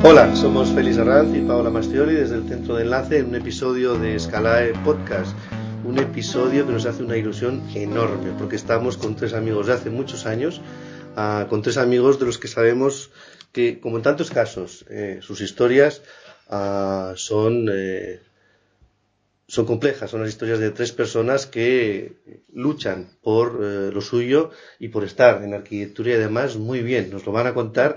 Hola, somos Félix Arranz y Paola Mastioli desde el Centro de Enlace en un episodio de Scalae Podcast. Un episodio que nos hace una ilusión enorme porque estamos con tres amigos de hace muchos años, con tres amigos de los que sabemos que, como en tantos casos, sus historias son complejas, son las historias de tres personas que luchan por lo suyo y por estar en arquitectura y además muy bien. Nos lo van a contar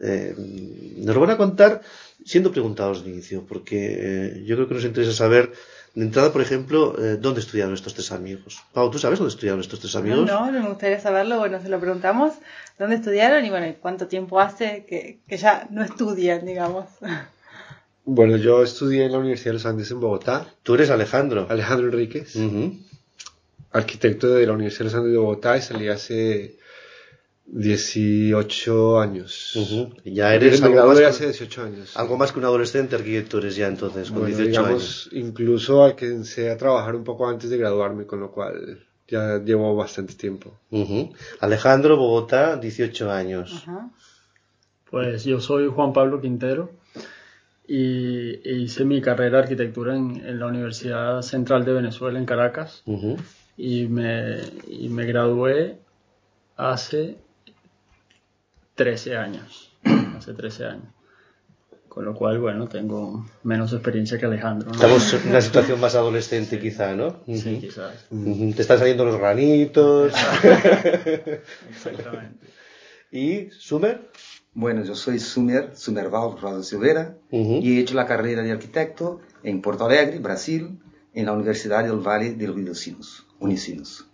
siendo preguntados de inicio, porque yo creo que nos interesa saber de entrada, por ejemplo, dónde estudiaron estos tres amigos. Pau, ¿tú sabes dónde estudiaron estos tres amigos? No, me gustaría saberlo. Bueno, se lo preguntamos dónde estudiaron y bueno, cuánto tiempo hace que ya no estudian, digamos. Bueno, yo estudié en la Universidad de los Andes en Bogotá. Tú eres Alejandro. Alejandro Enríquez, arquitecto de la Universidad de los Andes de Bogotá, y salí hace 18 años. Ya eres me gradué hace 18 años. Algo más que un adolescente arquitecto eres ya entonces, con 18 años. Incluso alcancé a trabajar un poco antes de graduarme, con lo cual ya llevo bastante tiempo. Alejandro, Bogotá, 18 años. Pues yo soy Juan Pablo Quintero y hice mi carrera de arquitectura en la Universidad Central de Venezuela en Caracas y me gradué hace 13 años. Con lo cual, bueno, tengo menos experiencia que Alejandro, ¿no? Estamos en una situación más adolescente, quizá, ¿no? Sí, quizás. Te están saliendo los granitos. Exactamente. ¿Y Sumer? Bueno, yo soy Sumerval Rosa Silveira y he hecho la carrera de arquitecto en Porto Alegre, Brasil, en la Universidad del Valle del Río Sinos, Unisinos.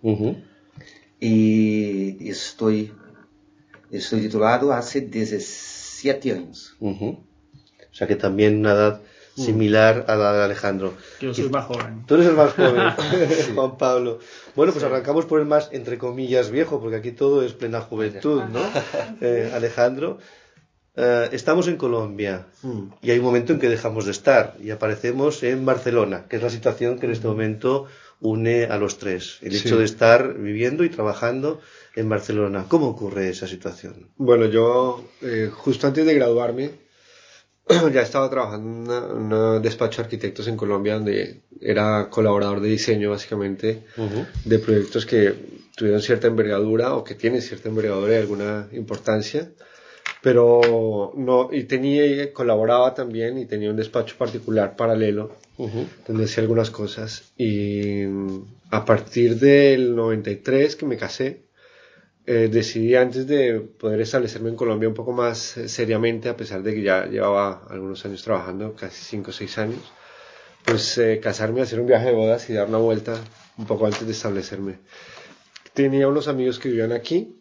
Y estoy titulado hace 17 años. O sea que también una edad similar a la de Alejandro. Yo soy más joven. Tú eres el más joven, sí. Juan Pablo. Bueno, pues arrancamos por el más, entre comillas, viejo, porque aquí todo es plena juventud, ¿no? Alejandro, estamos en Colombia y hay un momento en que dejamos de estar y aparecemos en Barcelona, que es la situación que en este momento une a los tres. El hecho de estar viviendo y trabajando en Barcelona. ¿Cómo ocurre esa situación? Bueno, yo justo antes de graduarme ya estaba trabajando en un despacho de arquitectos en Colombia, donde era colaborador de diseño básicamente de proyectos que tuvieron cierta envergadura o que tienen cierta envergadura y alguna importancia, pero no, colaboraba también y tenía un despacho particular paralelo donde hacía algunas cosas. Y a partir del 93 que me casé, decidí, antes de poder establecerme en Colombia un poco más seriamente, a pesar de que ya llevaba algunos años trabajando, casi 5 o 6 años, pues casarme, hacer un viaje de bodas y dar una vuelta un poco antes de establecerme. Tenía unos amigos que vivían aquí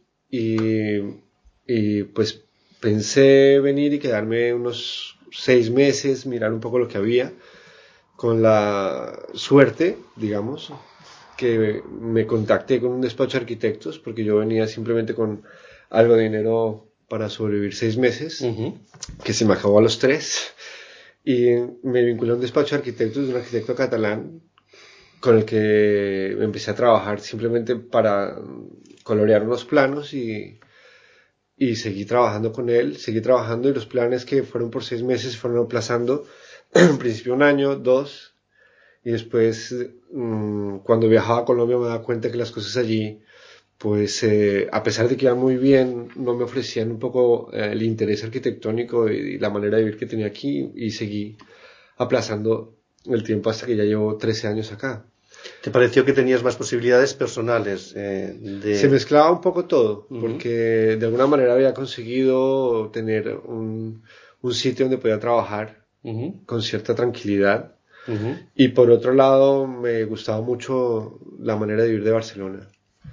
y pues pensé venir y quedarme unos 6 meses, mirar un poco lo que había, con la suerte, digamos, que me contacté con un despacho de arquitectos, porque yo venía simplemente con algo de dinero para sobrevivir 6 meses, que se me acabó a los 3, y me vinculé a un despacho de arquitectos de un arquitecto catalán con el que empecé a trabajar simplemente para colorear unos planos y seguí trabajando con él, y los planes que fueron por 6 meses se fueron aplazando, en principio 1 año, 2, y después cuando viajaba a Colombia me daba cuenta que las cosas allí, pues a pesar de que iban muy bien, no me ofrecían un poco el interés arquitectónico y la manera de vivir que tenía aquí, y seguí aplazando el tiempo hasta que ya llevo 13 años acá. ¿Te pareció que tenías más posibilidades personales? Se mezclaba un poco todo, porque de alguna manera había conseguido tener un sitio donde podía trabajar con cierta tranquilidad. Y por otro lado me gustaba mucho la manera de vivir de Barcelona,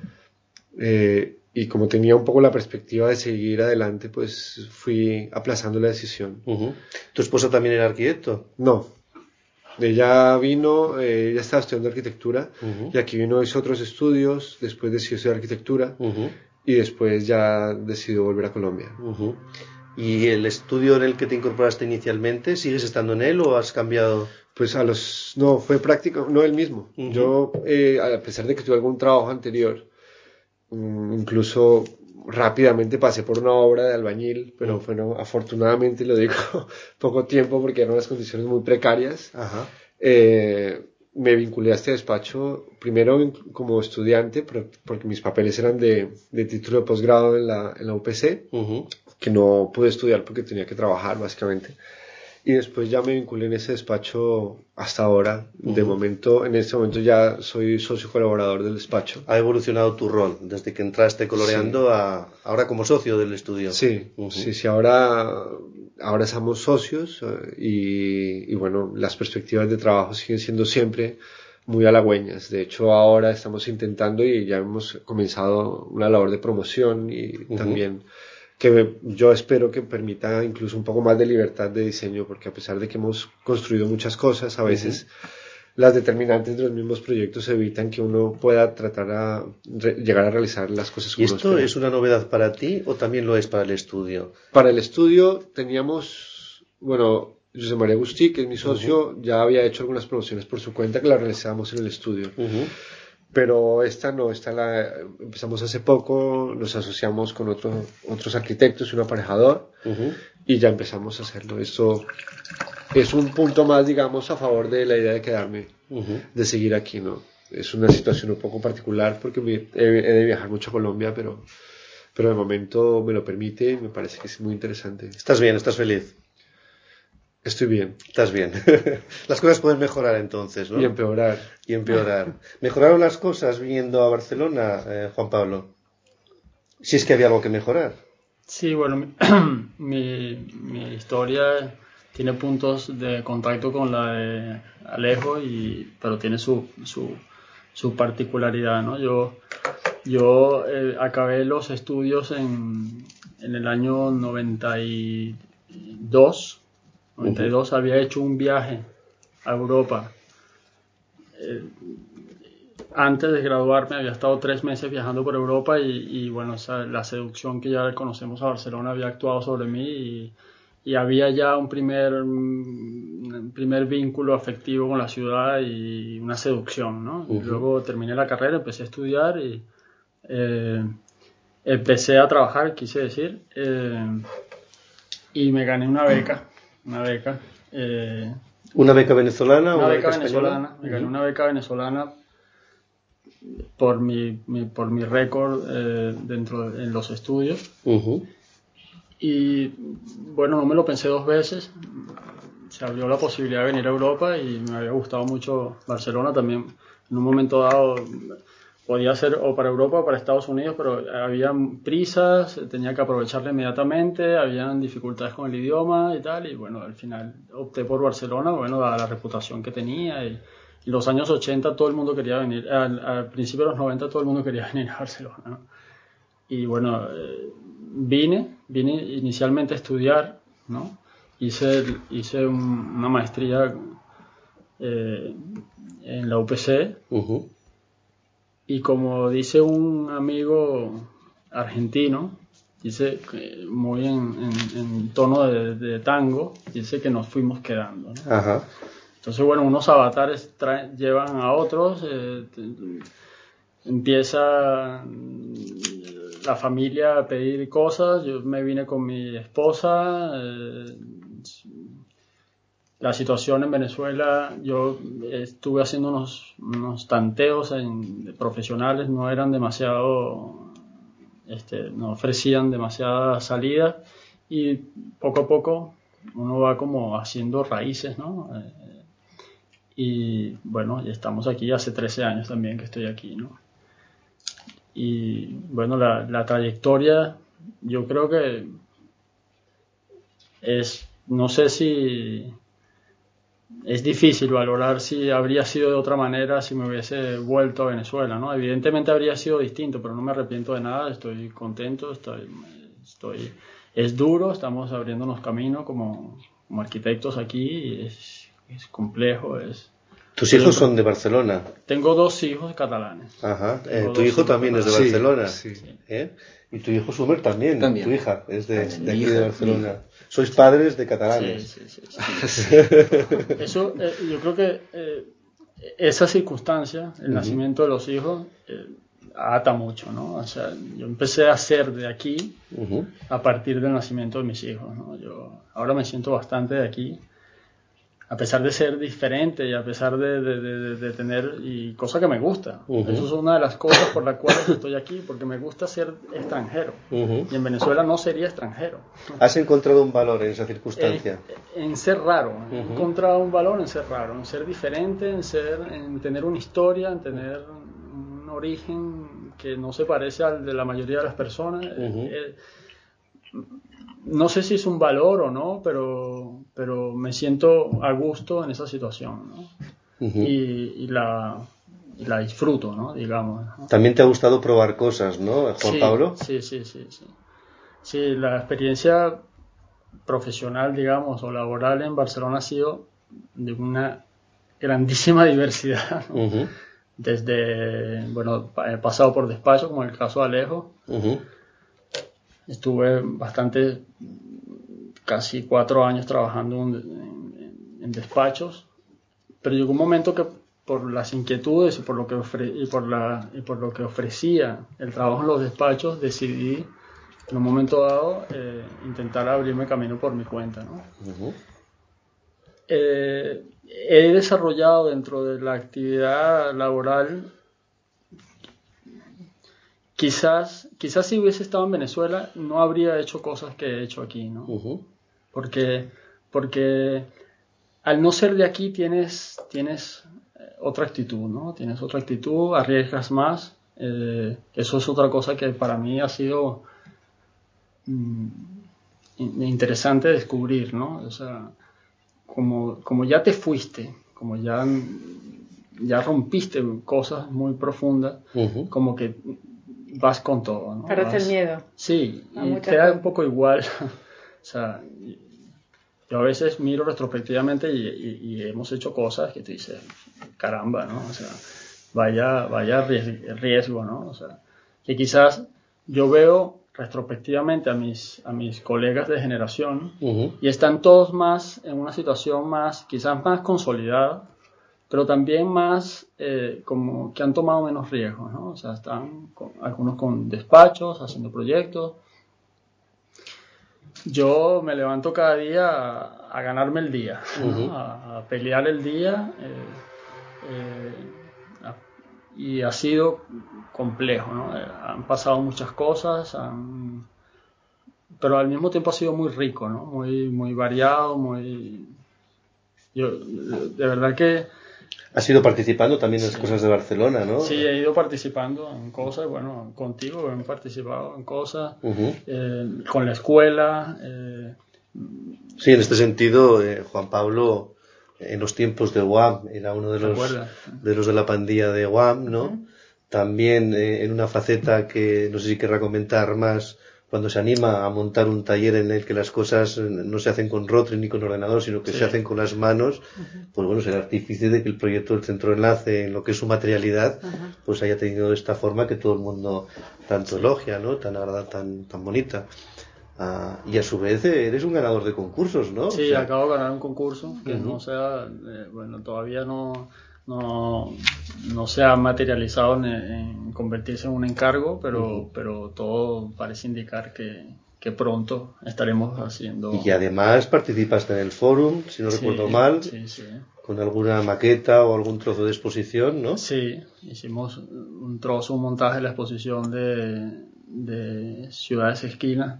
y como tenía un poco la perspectiva de seguir adelante, pues fui aplazando la decisión. ¿Tu esposa también era arquitecto? No, ella vino, ella estaba estudiando arquitectura y aquí vino, hizo otros estudios, después decidió estudiar arquitectura y después ya decidió volver a Colombia. ¿Y el estudio en el que te incorporaste inicialmente, sigues estando en él o has cambiado? Pues no, fue práctico, no el mismo. Yo, a pesar de que tuve algún trabajo anterior, incluso rápidamente pasé por una obra de albañil, pero bueno, afortunadamente lo digo, poco tiempo porque eran unas condiciones muy precarias. Ajá. Me vinculé a este despacho primero como estudiante, porque mis papeles eran de título de posgrado en la UPC, que no pude estudiar porque tenía que trabajar básicamente. Y después ya me vinculé en ese despacho hasta ahora. En este momento ya soy socio colaborador del despacho. Ha evolucionado tu rol desde que entraste coloreando a ahora como socio del estudio. Sí, sí, ahora somos socios y bueno, las perspectivas de trabajo siguen siendo siempre muy halagüeñas. De hecho, ahora estamos intentando y ya hemos comenzado una labor de promoción y también que yo espero que permita incluso un poco más de libertad de diseño, porque a pesar de que hemos construido muchas cosas, a veces las determinantes de los mismos proyectos evitan que uno pueda tratar llegar a realizar las cosas como ¿Y esto es una novedad para ti o también lo es para el estudio? Para el estudio teníamos, bueno, José María Agustí, que es mi socio, ya había hecho algunas promociones por su cuenta que las realizábamos en el estudio. Pero esta empezamos hace poco, nos asociamos con otros arquitectos y un aparejador y ya empezamos a hacerlo. Esto es un punto más, digamos, a favor de la idea de quedarme, de seguir aquí, ¿no? Es una situación un poco particular porque he de viajar mucho a Colombia, pero de momento me lo permite y me parece que es muy interesante. ¿Estás bien? ¿Estás feliz? Estoy bien. Estás bien. Las cosas pueden mejorar entonces, ¿no? Y empeorar. ¿Mejoraron las cosas viniendo a Barcelona, Juan Pablo? Si es que había algo que mejorar. Sí, bueno, mi historia tiene puntos de contacto con la de Alejo, pero tiene su particularidad, ¿no? Yo acabé los estudios en el año 92. Había hecho un viaje a Europa. Antes de graduarme había estado 3 meses viajando por Europa y bueno, la seducción que ya conocemos a Barcelona había actuado sobre mí y había ya un primer vínculo afectivo con la ciudad y una seducción, ¿no? Luego terminé la carrera, empecé a estudiar y empecé a trabajar, quise decir, y me gané una beca. ¿Una beca venezolana? Una beca venezolana. Me gané una beca venezolana por mi récord en los estudios. Y bueno, no me lo pensé 2 veces. Se abrió la posibilidad de venir a Europa y me había gustado mucho Barcelona también. En un momento dado podía ser o para Europa o para Estados Unidos, pero había prisas, tenía que aprovecharla inmediatamente, habían dificultades con el idioma y tal, y bueno, al final opté por Barcelona, bueno, dada la reputación que tenía, y en los años 80 todo el mundo quería venir, al principio de los 90 todo el mundo quería venir a Barcelona, ¿no? Y bueno, vine inicialmente a estudiar, ¿no? Hice una maestría en la UPC, y como dice un amigo argentino, dice muy en tono de tango, dice que nos fuimos quedando, ¿no? Ajá. Entonces, bueno, unos avatares llevan a otros, empieza la familia a pedir cosas, yo me vine con mi esposa, la situación en Venezuela, yo estuve haciendo unos tanteos profesionales, no eran demasiado, no ofrecían demasiada salida y poco a poco uno va como haciendo raíces, ¿no? Y bueno, ya estamos aquí, hace 13 años también que estoy aquí, ¿no? Y bueno, la trayectoria, yo creo que no sé si es difícil valorar si habría sido de otra manera si me hubiese vuelto a Venezuela, ¿no? Evidentemente habría sido distinto, pero no me arrepiento de nada, estoy contento, es duro, estamos abriéndonos camino como arquitectos aquí, y es complejo, ¿Tus hijos son de Barcelona? Tengo 2 hijos catalanes. Ajá. ¿Tu hijo también es de Barcelona? Sí. ¿Y tu hijo Sumer también? Tu hija es de aquí de Barcelona. Sois padres de catalanes. Sí. Eso, yo creo que esa circunstancia, el nacimiento de los hijos, ata mucho, ¿no? O sea, yo empecé a ser de aquí a partir del nacimiento de mis hijos, ¿no? Yo ahora me siento bastante de aquí, a pesar de ser diferente y a pesar de tener, y cosa que me gusta. Eso es una de las cosas por las cuales estoy aquí, porque me gusta ser extranjero. Y en Venezuela no sería extranjero. ¿Has encontrado un valor en esa circunstancia? En ser raro. He encontrado un valor en ser raro, en ser diferente, en tener una historia, en tener un origen que no se parece al de la mayoría de las personas. No sé si es un valor o no, pero me siento a gusto en esa situación, ¿no? Y la disfruto, ¿no? Digamos, ¿no? También te ha gustado probar cosas, ¿no, Juan Pablo? Sí. Sí, la experiencia profesional, digamos, o laboral en Barcelona ha sido de una grandísima diversidad, ¿no? Desde, bueno, he pasado por despacho, como en el caso de Alejo. Estuve casi 4 años trabajando en despachos, pero llegó un momento que por las inquietudes y por lo que ofrecía el trabajo en los despachos, decidí en un momento dado intentar abrirme camino por mi cuenta, ¿no? He desarrollado dentro de la actividad laboral. Quizás si hubiese estado en Venezuela no habría hecho cosas que he hecho aquí, ¿no? Porque al no ser de aquí tienes otra actitud, ¿no? Tienes otra actitud, arriesgas más. Eso es otra cosa que para mí ha sido interesante descubrir, ¿no? O sea, como ya te fuiste, como ya rompiste cosas muy profundas, como que vas con todo, ¿no? Parece el miedo. Sí, y te da un poco igual. O sea, yo a veces miro retrospectivamente y hemos hecho cosas que tú dices, caramba, ¿no? O sea, vaya riesgo, ¿no? O sea, que quizás yo veo retrospectivamente a mis colegas de generación y están todos más en una situación quizás más consolidada, pero también más como que han tomado menos riesgos, ¿no? O sea, están algunos con despachos, haciendo proyectos. Yo me levanto cada día a ganarme el día, ¿no? A pelear el día, y ha sido complejo, ¿no? Han pasado muchas cosas, pero al mismo tiempo ha sido muy rico, ¿no? Muy variado, yo de verdad que Has ido participando también en las cosas de Barcelona, ¿no? Sí, he ido participando en cosas, bueno, contigo he participado en cosas, con la escuela. Sí, en este sentido, Juan Pablo, en los tiempos de UAM, era uno de los de la pandilla de UAM, ¿no? También en una faceta que no sé si querrá comentar más, cuando se anima a montar un taller en el que las cosas no se hacen con Rotring ni con ordenador, sino que se hacen con las manos, pues bueno, es el artífice de que el proyecto del Centro de Enlace, en lo que es su materialidad, pues haya tenido esta forma que todo el mundo tanto elogia, ¿no? Tan agradable, tan bonita. Y a su vez eres un ganador de concursos, ¿no? Sí, acabo de ganar un concurso que no sea, bueno, todavía no se ha materializado en convertirse en un encargo, pero todo parece indicar que pronto estaremos haciendo. Y además participaste en el fórum, si no recuerdo mal, con alguna maqueta o algún trozo de exposición, ¿no? Sí, hicimos un montaje de la exposición de Ciudades Esquinas.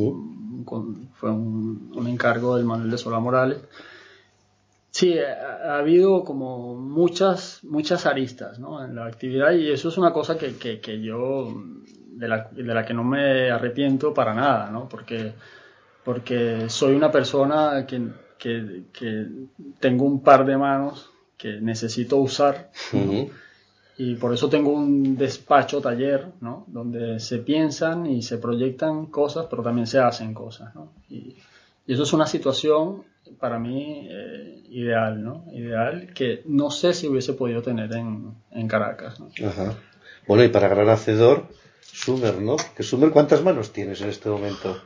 Fue un encargo del Manuel de Solá Morales. Sí, ha habido como muchas aristas, ¿no? En la actividad, y eso es una cosa que yo de la que no me arrepiento para nada, ¿no? Porque soy una persona que tengo un par de manos que necesito usar, ¿no? Y por eso tengo un despacho taller, ¿no? Donde se piensan y se proyectan cosas, pero también se hacen cosas, ¿no? Y eso es una situación para mí ideal, ¿no? Ideal, que no sé si hubiese podido tener en Caracas, ¿no? Ajá. Bueno, y para gran hacedor, Sumer, ¿no? Que Sumer, ¿cuántas manos tienes en este momento?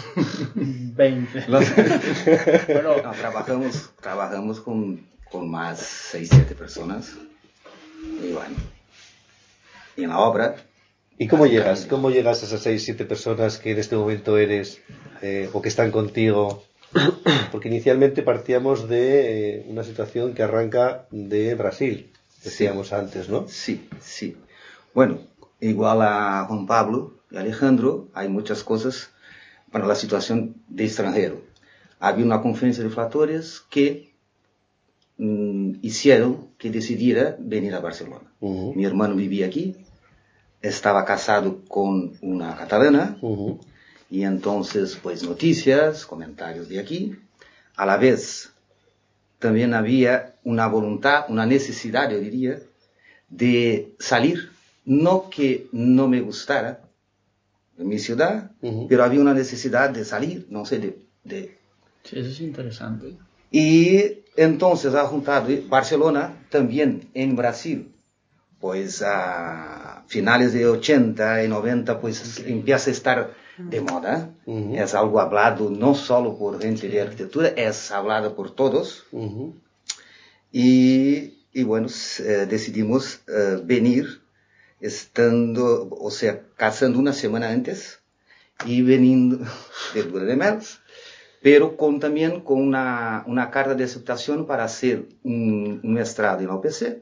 20. Bueno, trabajamos con más 6-7 personas. Y bueno, y en la obra ¿Y cómo llegas? ¿Cómo llegas a esas 6, 7 personas que en este momento eres o que están contigo? Porque inicialmente partíamos de una situación que arranca de Brasil, decíamos antes, ¿no? Sí, sí. Bueno, igual a Juan Pablo y Alejandro, hay muchas cosas para la situación de extranjero. Había una conferencia de factores que hicieron que decidiera venir a Barcelona. Mi hermano vivía aquí, estaba casado con una catalana, y entonces pues noticias, comentarios de aquí. A la vez también había una voluntad, una necesidad, yo diría, de salir. No que no me gustara de mi ciudad, pero había una necesidad de salir, no sé, Sí, eso es interesante. Y entonces ha juntado Barcelona también en Brasil, pues a finales de 80 y 90 pues empieza a estar de moda. Es algo hablado no solo por gente de arquitectura, es hablado por todos. Y bueno, decidimos venir estando, o sea, casando una semana antes y veniendo de luna de mel, pero también con una carta de aceptación para hacer un mestrado en la UPC.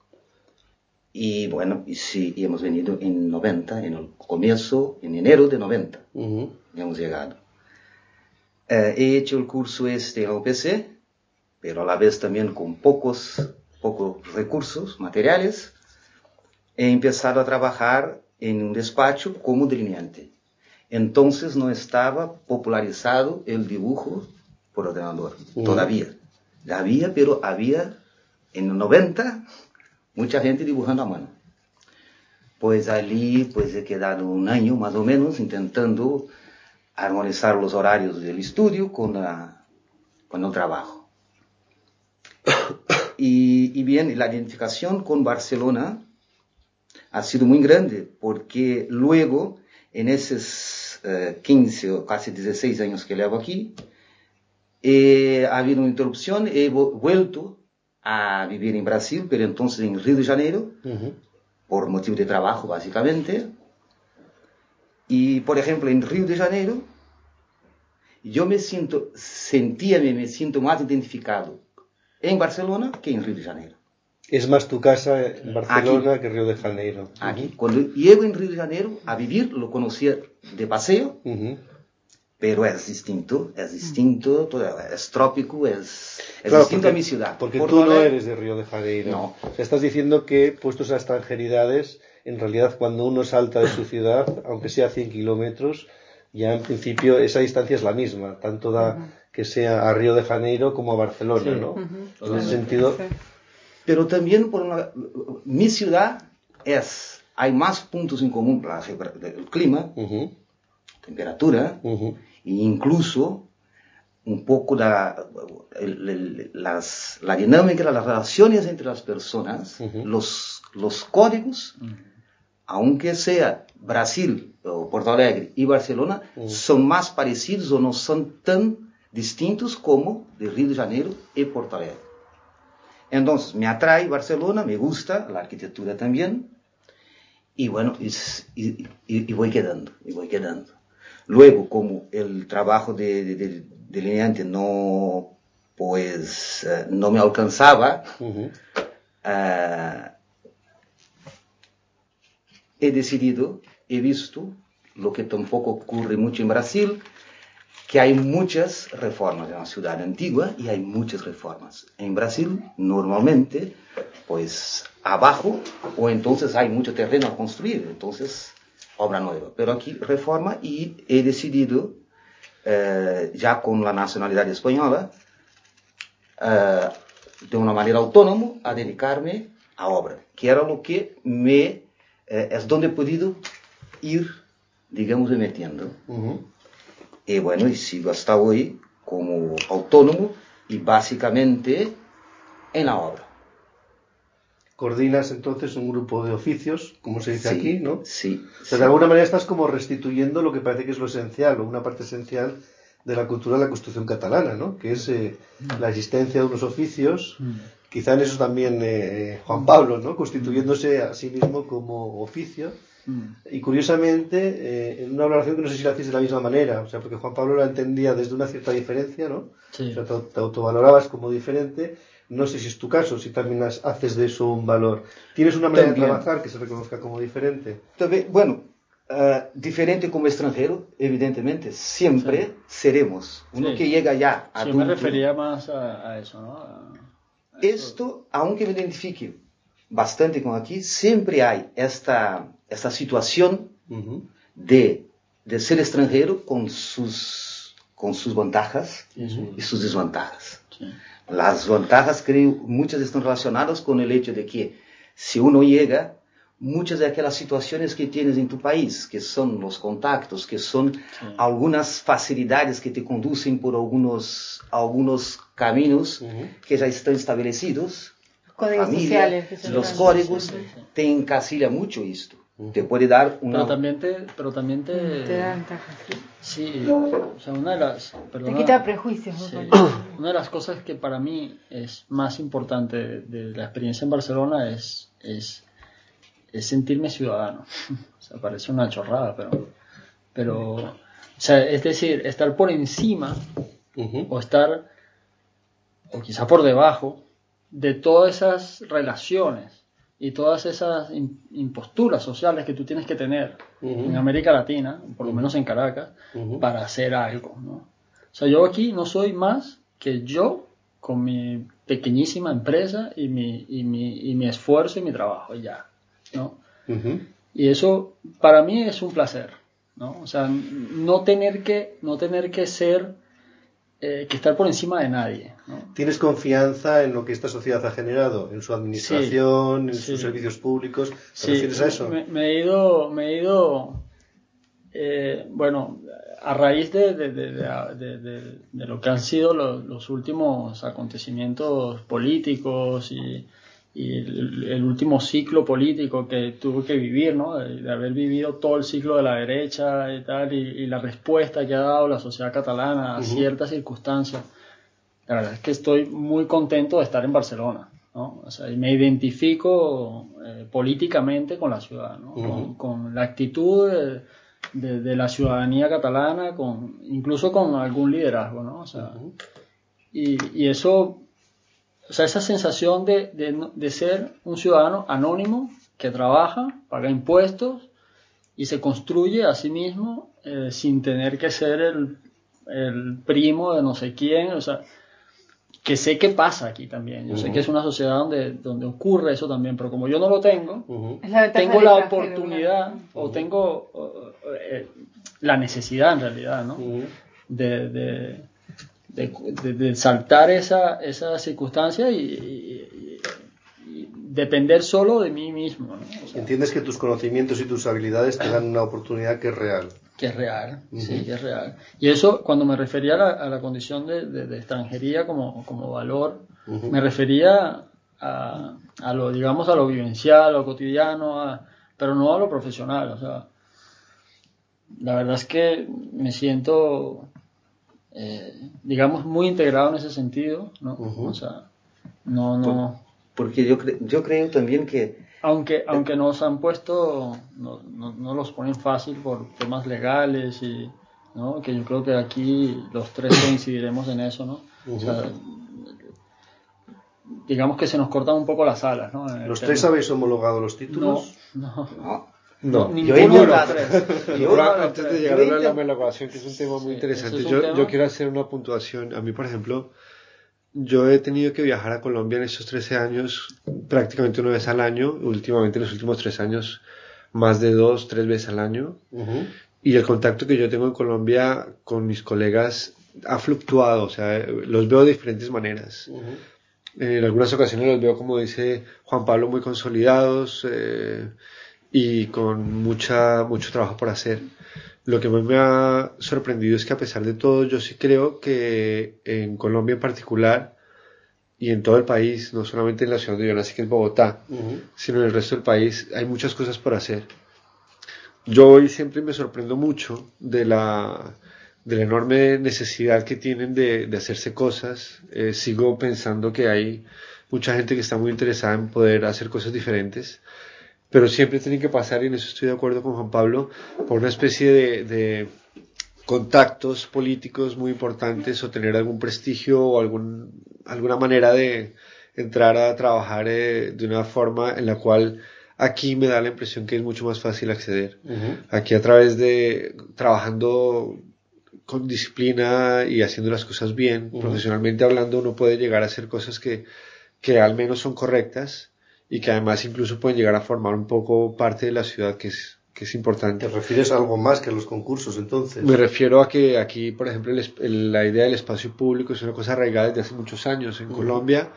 Y bueno, y hemos venido en 90, en el comienzo, en enero de 90, hemos llegado. He hecho el curso en la UPC, pero a la vez también con pocos recursos materiales. He empezado a trabajar en un despacho como delineante. Entonces no estaba popularizado el dibujo por ordenador, todavía. Había, pero había en los 90 mucha gente dibujando a mano. Pues allí pues he quedado un año más o menos intentando armonizar los horarios del estudio con el trabajo. Y bien, la identificación con Barcelona ha sido muy grande, porque luego, en esos 15 o casi 16 años que llevo aquí, ha habido una interrupción, he vuelto a vivir en Brasil, pero entonces en Río de Janeiro, por motivo de trabajo básicamente. Y por ejemplo, en Río de Janeiro, yo me siento más identificado en Barcelona que en Río de Janeiro. Es más tu casa en Barcelona aquí que Río de Janeiro. Aquí. Cuando llego en Río de Janeiro a vivir, lo conocía de paseo, pero es distinto, es trópico, es claro, distinto a mi ciudad. Porque tú no eres de Río de Janeiro. No. O sea, estás diciendo que, puestos a extranjeridades, en realidad cuando uno salta de su ciudad, aunque sea 100 kilómetros, ya en principio esa distancia es la misma, tanto da que sea a Río de Janeiro como a Barcelona, ¿no? En ese sentido... Pero también mi ciudad hay más puntos en común para el clima, temperatura, e incluso un poco la dinámica, las relaciones entre las personas, los códigos, aunque sea Brasil, o Porto Alegre y Barcelona, son más parecidos o no son tan distintos como de Río de Janeiro y Porto Alegre. Entonces, me atrae Barcelona, me gusta la arquitectura también, y bueno, y voy quedando. Luego, como el trabajo de delineante no me alcanzaba, he visto, lo que tampoco ocurre mucho en Brasil, que hay muchas reformas en la ciudad antigua y hay muchas reformas. En Brasil, normalmente, pues abajo, o entonces hay mucho terreno a construir, entonces obra nueva. Pero aquí reforma y he decidido, ya con la nacionalidad española, de una manera autónoma, a dedicarme a obra, que era lo que es donde he podido ir, digamos, metiendo. Y bueno, y sigo hasta hoy como autónomo y básicamente en la obra. Coordinas entonces un grupo de oficios, como se dice aquí, ¿no? Sí. O sea, de alguna manera estás como restituyendo lo que parece que es lo esencial, o una parte esencial de la cultura de la Constitución catalana, ¿no? Que es la existencia de unos oficios, quizá en eso también Juan Pablo, ¿no? Constituyéndose a sí mismo como oficio Y curiosamente, en una valoración que no sé si la hacéis de la misma manera, o sea, porque Juan Pablo la entendía desde una cierta diferencia, ¿no? Sí. O sea, te autovalorabas como diferente. No sé si es tu caso, si también haces de eso un valor. ¿Tienes una manera de trabajar que se reconozca como diferente? También, bueno, diferente como extranjero, evidentemente, siempre seremos. Uno que llega ya adulto. Yo me refería más a eso, ¿no? Esto, aunque me identifique bastante con aquí, siempre hay esta situación de ser extranjero con sus ventajas y sus desventajas. Sí. Las ventajas, creo, muchas están relacionadas con el hecho de que si uno llega, muchas de aquellas situaciones que tienes en tu país, que son los contactos, que son algunas facilidades que te conducen por algunos caminos que ya están establecidos, los códigos familia, sociales, los códigos, te encasilla mucho esto. Te puede dar una... Pero también te da ventajas, sí. Sí, o sea, una de las... Te quita prejuicios. Sí. Una de las cosas que para mí es más importante de la experiencia en Barcelona es sentirme ciudadano. O sea, parece una chorrada, pero o sea, es decir, estar por encima o quizá por debajo de todas esas relaciones y todas esas imposturas sociales que tú tienes que tener en América Latina, por lo menos en Caracas, para hacer algo, ¿no? O sea, yo aquí no soy más que yo con mi pequeñísima empresa y mi esfuerzo y mi trabajo, y ya, ¿no? Y eso para mí es un placer, ¿no? O sea, no tener que ser que estar por encima de nadie, ¿no? ¿Tienes confianza en lo que esta sociedad ha generado? ¿En su administración, en sus servicios públicos? ¿Te refieres a eso? Me he ido bueno, a raíz de lo que han sido los últimos acontecimientos políticos y el último ciclo político que tuve que vivir, ¿no? De haber vivido todo el ciclo de la derecha y tal, y la respuesta que ha dado la sociedad catalana a ciertas circunstancias. La verdad es que estoy muy contento de estar en Barcelona, ¿no? O sea, y me identifico políticamente con la ciudad, ¿no? Con la actitud de la ciudadanía catalana, incluso con algún liderazgo, ¿no? O sea, y eso... O sea, esa sensación de ser un ciudadano anónimo que trabaja, paga impuestos y se construye a sí mismo sin tener que ser el primo de no sé quién. O sea, que sé que pasa aquí también. Yo sé que es una sociedad donde ocurre eso también, pero como yo no lo tengo, tengo la oportunidad o tengo la necesidad en realidad, ¿no? De saltar esa circunstancia y depender solo de mí mismo, ¿no? O sea, entiendes que tus conocimientos y tus habilidades te dan una oportunidad que es real. Que es real, sí, que es real. Y eso, cuando me refería a la condición de extranjería como valor, me refería a lo, digamos, a lo vivencial, a lo cotidiano, pero no a lo profesional. O sea, la verdad es que me siento... digamos, muy integrado en ese sentido, ¿no? O sea, no. Porque yo creo también que... Aunque nos han puesto, no los ponen fácil por temas legales y, ¿no? Que yo creo que aquí los tres coincidiremos en eso, ¿no? O sea, digamos que se nos cortan un poco las alas, ¿no? ¿Los tres habéis homologado los títulos? No, ninguno de los tres. Antes de llegar a la homologación, que es un tema muy interesante, yo quiero hacer una puntuación. A mí, por ejemplo, yo he tenido que viajar a Colombia en estos 13 años prácticamente una vez al año, últimamente en los últimos 3 años más de 2-3 veces al año, y el contacto que yo tengo en Colombia con mis colegas ha fluctuado, o sea, los veo de diferentes maneras. En algunas ocasiones los veo, como dice Juan Pablo, muy consolidados y con mucho trabajo por hacer. Lo que más me ha sorprendido es que, a pesar de todo, yo sí creo que en Colombia en particular y en todo el país, no solamente en la ciudad donde yo nací, que es Bogotá, sino en el resto del país, hay muchas cosas por hacer. Yo hoy siempre me sorprendo mucho de la enorme necesidad que tienen de hacerse cosas. Sigo pensando que hay mucha gente que está muy interesada en poder hacer cosas diferentes, pero siempre tienen que pasar, y en eso estoy de acuerdo con Juan Pablo, por una especie de contactos políticos muy importantes o tener algún prestigio o alguna manera de entrar a trabajar de una forma en la cual aquí me da la impresión que es mucho más fácil acceder. Aquí a través de trabajando con disciplina y haciendo las cosas bien, profesionalmente hablando, uno puede llegar a hacer cosas que al menos son correctas y que además incluso pueden llegar a formar un poco parte de la ciudad, que es importante. ¿Te refieres a algo más que a los concursos, entonces? Me refiero a que aquí, por ejemplo, la idea del espacio público es una cosa arraigada desde hace muchos años. En Colombia,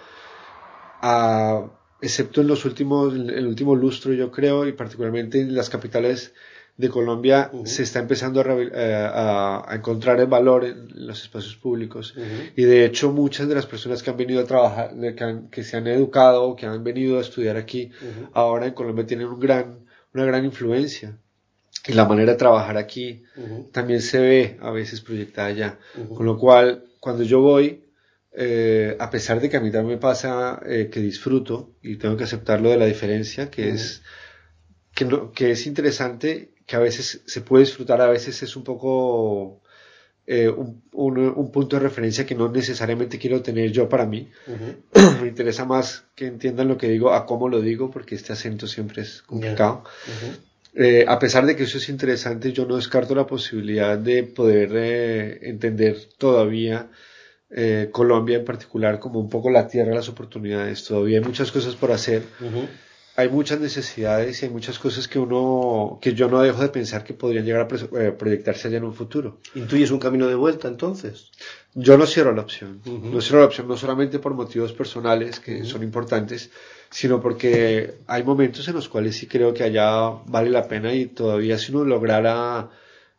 excepto en el último lustro, yo creo, y particularmente en las capitales de Colombia, se está empezando a encontrar el valor en los espacios públicos. Y de hecho, muchas de las personas que han venido a trabajar, que se han educado, que han venido a estudiar aquí, ahora en Colombia tienen una gran influencia. Y la manera de trabajar aquí también se ve a veces proyectada allá. Con lo cual, cuando yo voy, a pesar de que a mí también me pasa que disfruto, y tengo que aceptarlo de la diferencia, que es interesante, que a veces se puede disfrutar, a veces es un poco un punto de referencia que no necesariamente quiero tener yo para mí. Me interesa más que entiendan lo que digo a cómo lo digo, porque este acento siempre es complicado. A pesar de que eso es interesante, yo no descarto la posibilidad de poder entender todavía Colombia en particular como un poco la tierra de las oportunidades. Todavía hay muchas cosas por hacer, hay muchas necesidades y hay muchas cosas que yo no dejo de pensar que podrían llegar a proyectarse allá en un futuro. ¿Intuyes un camino de vuelta entonces? Yo no cierro la opción. No cierro la opción no solamente por motivos personales que son importantes, sino porque hay momentos en los cuales sí creo que allá vale la pena, y todavía si uno lograra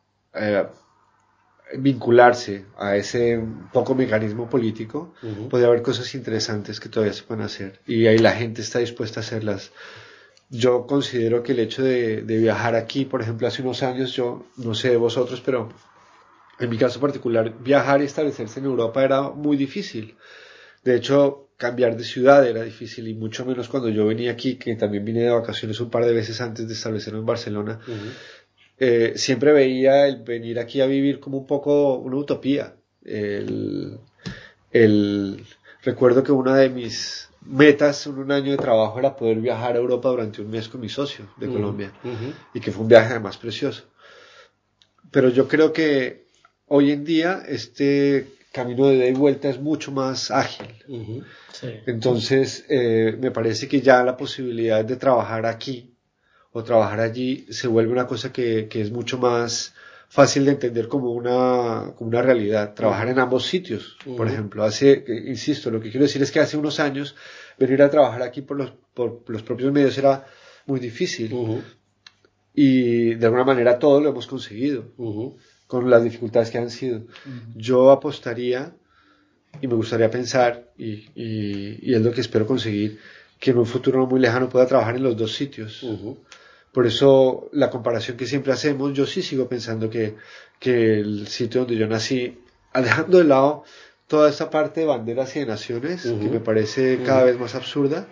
vincularse a ese poco mecanismo político, puede haber cosas interesantes que todavía se pueden hacer, y ahí la gente está dispuesta a hacerlas. Yo considero que el hecho de viajar aquí, por ejemplo, hace unos años, yo no sé de vosotros, pero en mi caso particular, viajar y establecerse en Europa era muy difícil. De hecho, cambiar de ciudad era difícil, y mucho menos cuando yo venía aquí, que también vine de vacaciones un par de veces antes de establecerme en Barcelona. Siempre veía el venir aquí a vivir como un poco una utopía. Recuerdo que una de mis metas en un año de trabajo era poder viajar a Europa durante un mes con mi socio de Colombia, y que fue un viaje además precioso. Pero yo creo que hoy en día este camino de ida y vuelta es mucho más ágil. Entonces me parece que ya la posibilidad de trabajar aquí o trabajar allí se vuelve una cosa que es mucho más fácil de entender como una realidad. Trabajar en ambos sitios, por ejemplo. Insisto, lo que quiero decir es que hace unos años venir a trabajar aquí por los propios medios era muy difícil. Y de alguna manera todo lo hemos conseguido, con las dificultades que han sido. Yo apostaría, y me gustaría pensar, y es lo que espero conseguir, que en un futuro no muy lejano pueda trabajar en los dos sitios. Por eso la comparación que siempre hacemos, yo sí sigo pensando que el sitio donde yo nací, dejando de lado toda esa parte de banderas y de naciones, que me parece cada vez más absurda,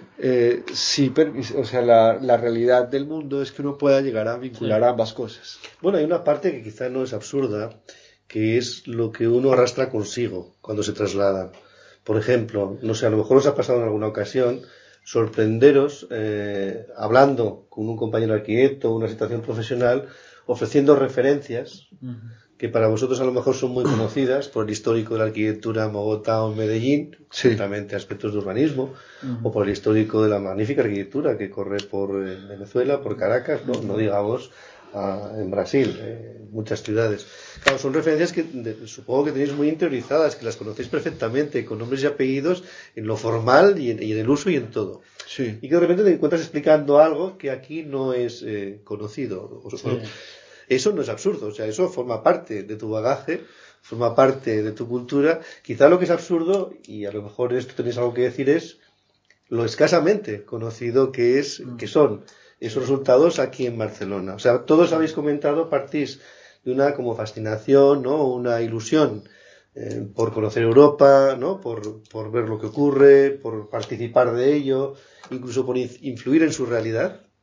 sí, o sea, la realidad del mundo es que uno pueda llegar a vincular ambas cosas. Bueno, hay una parte que quizá no es absurda, que es lo que uno arrastra consigo cuando se traslada. Por ejemplo, no sé, a lo mejor os ha pasado en alguna ocasión sorprenderos hablando con un compañero arquitecto, una situación profesional, ofreciendo referencias que para vosotros a lo mejor son muy conocidas por el histórico de la arquitectura en Bogotá o en Medellín, justamente aspectos de urbanismo, o por el histórico de la magnífica arquitectura que corre por Venezuela, por Caracas, no digamos en Brasil, muchas ciudades. Claro, son referencias que supongo que tenéis muy interiorizadas, que las conocéis perfectamente, con nombres y apellidos, en lo formal y en el uso y en todo. Sí. Y que de repente te encuentras explicando algo que aquí no es conocido. Eso no es absurdo, o sea, eso forma parte de tu bagaje, forma parte de tu cultura. Quizá lo que es absurdo, y a lo mejor esto tenéis algo que decir, es lo escasamente conocido que son esos resultados aquí en Barcelona. O sea, todos habéis comentado, partís de una como fascinación, ¿no? Una ilusión por conocer Europa, ¿no? Por ver lo que ocurre, por participar de ello, incluso por influir en su realidad.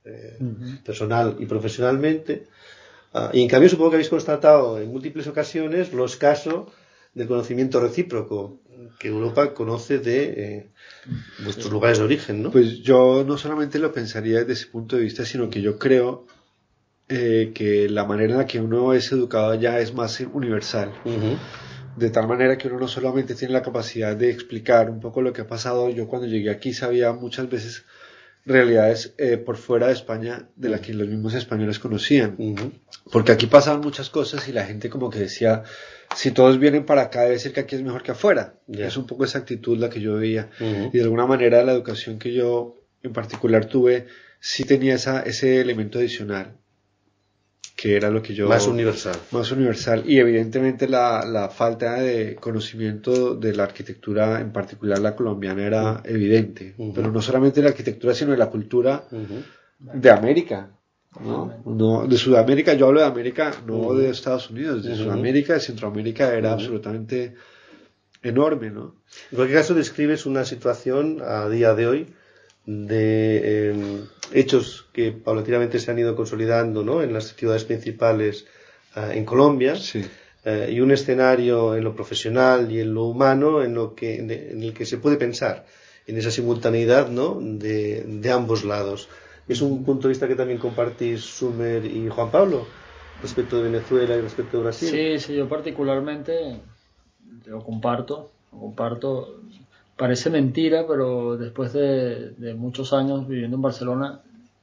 personal y profesionalmente. Y en cambio supongo que habéis constatado en múltiples ocasiones los casos del conocimiento recíproco que Europa conoce de vuestros lugares de origen, ¿no? Pues yo no solamente lo pensaría desde ese punto de vista, sino que yo creo que la manera en la que uno es educado allá es más universal. De tal manera que uno no solamente tiene la capacidad de explicar un poco lo que ha pasado. Yo cuando llegué aquí sabía muchas veces realidades por fuera de España de las que los mismos españoles conocían. Porque aquí pasaban muchas cosas y la gente como que decía, si todos vienen para acá debe ser que aquí es mejor que afuera. Es un poco esa actitud la que yo veía. Y de alguna manera la educación que yo en particular tuve sí tenía ese elemento adicional, que era lo que yo... Más universal. Más universal. Y evidentemente la falta de conocimiento de la arquitectura, en particular la colombiana, era evidente. Pero no solamente de la arquitectura, sino de la cultura de América. ¿No? De Sudamérica, yo hablo de América, no de Estados Unidos. De Sudamérica, de Centroamérica era absolutamente enorme, ¿no? En cualquier caso, describes una situación a día de hoy de hechos que paulatinamente se han ido consolidando, ¿no?, en las ciudades principales en Colombia, y un escenario en lo profesional y en lo humano en el que se puede pensar en esa simultaneidad, ¿no?, de ambos lados. ¿Es un punto de vista que también compartís Sumer y Juan Pablo respecto de Venezuela y respecto de Brasil? Sí, yo particularmente lo comparto. Parece mentira, pero después de muchos años viviendo en Barcelona,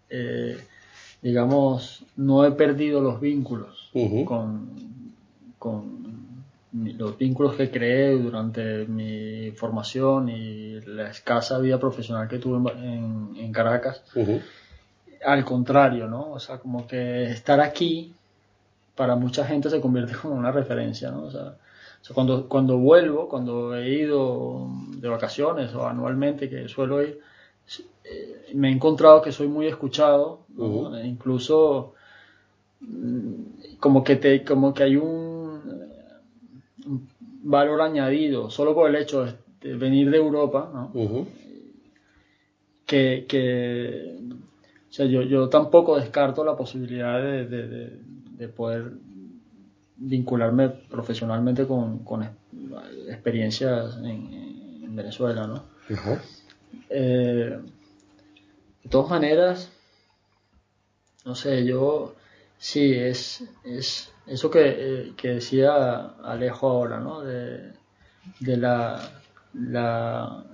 digamos, no he perdido los vínculos con los vínculos que creé durante mi formación y la escasa vida profesional que tuve en Caracas. Al contrario, ¿no? O sea, como que estar aquí para mucha gente se convierte como una referencia, ¿no? O sea, cuando vuelvo, cuando he ido de vacaciones o anualmente que suelo ir, me he encontrado que soy muy escuchado, ¿no? Incluso como que hay un valor añadido solo por el hecho de venir de Europa, ¿no? Que o sea, yo tampoco descarto la posibilidad de poder vincularme profesionalmente con experiencias en Venezuela, ¿no? De todas maneras, no sé, yo sí, es eso que decía Alejo ahora, ¿no? De la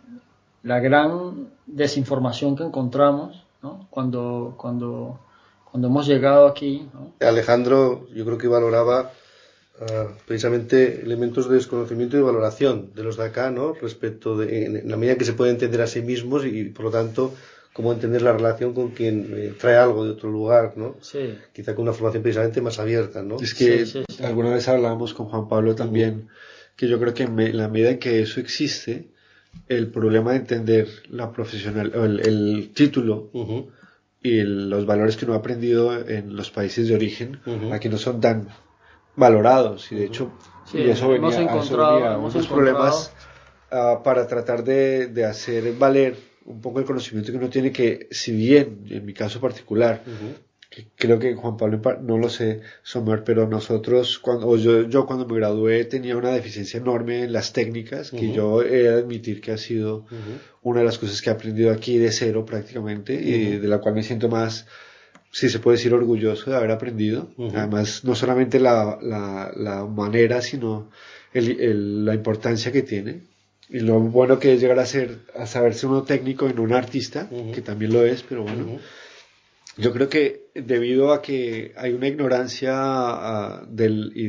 gran desinformación que encontramos, ¿no? Cuando hemos llegado aquí, ¿no? Alejandro, yo creo que valoraba precisamente elementos de desconocimiento y de valoración de los de acá, ¿no?, respecto en la medida que se puede entender a sí mismos y por lo tanto cómo entender la relación con quien trae algo de otro lugar, ¿no? Sí. Quizá con una formación precisamente más abierta, ¿no? Es que alguna vez hablábamos con Juan Pablo también, que yo creo que en la medida en que eso existe, el problema de entender la profesional, el título y los valores que uno ha aprendido en los países de origen, aquí no son tan valorados, y de hecho y eso venía unos problemas para tratar de hacer valer un poco el conocimiento que uno tiene, que si bien en mi caso particular creo que Juan Pablo no lo sé, Sommer, pero nosotros yo cuando me gradué tenía una deficiencia enorme en las técnicas, que yo he de admitir que ha sido una de las cosas que he aprendido aquí de cero prácticamente, y de la cual me siento más, si se puede decir, orgulloso de haber aprendido. Además, no solamente la manera, sino la importancia que tiene y lo bueno que es llegar a saberse uno técnico y no un artista, que también lo es, pero bueno. Yo creo que debido a que hay una ignorancia de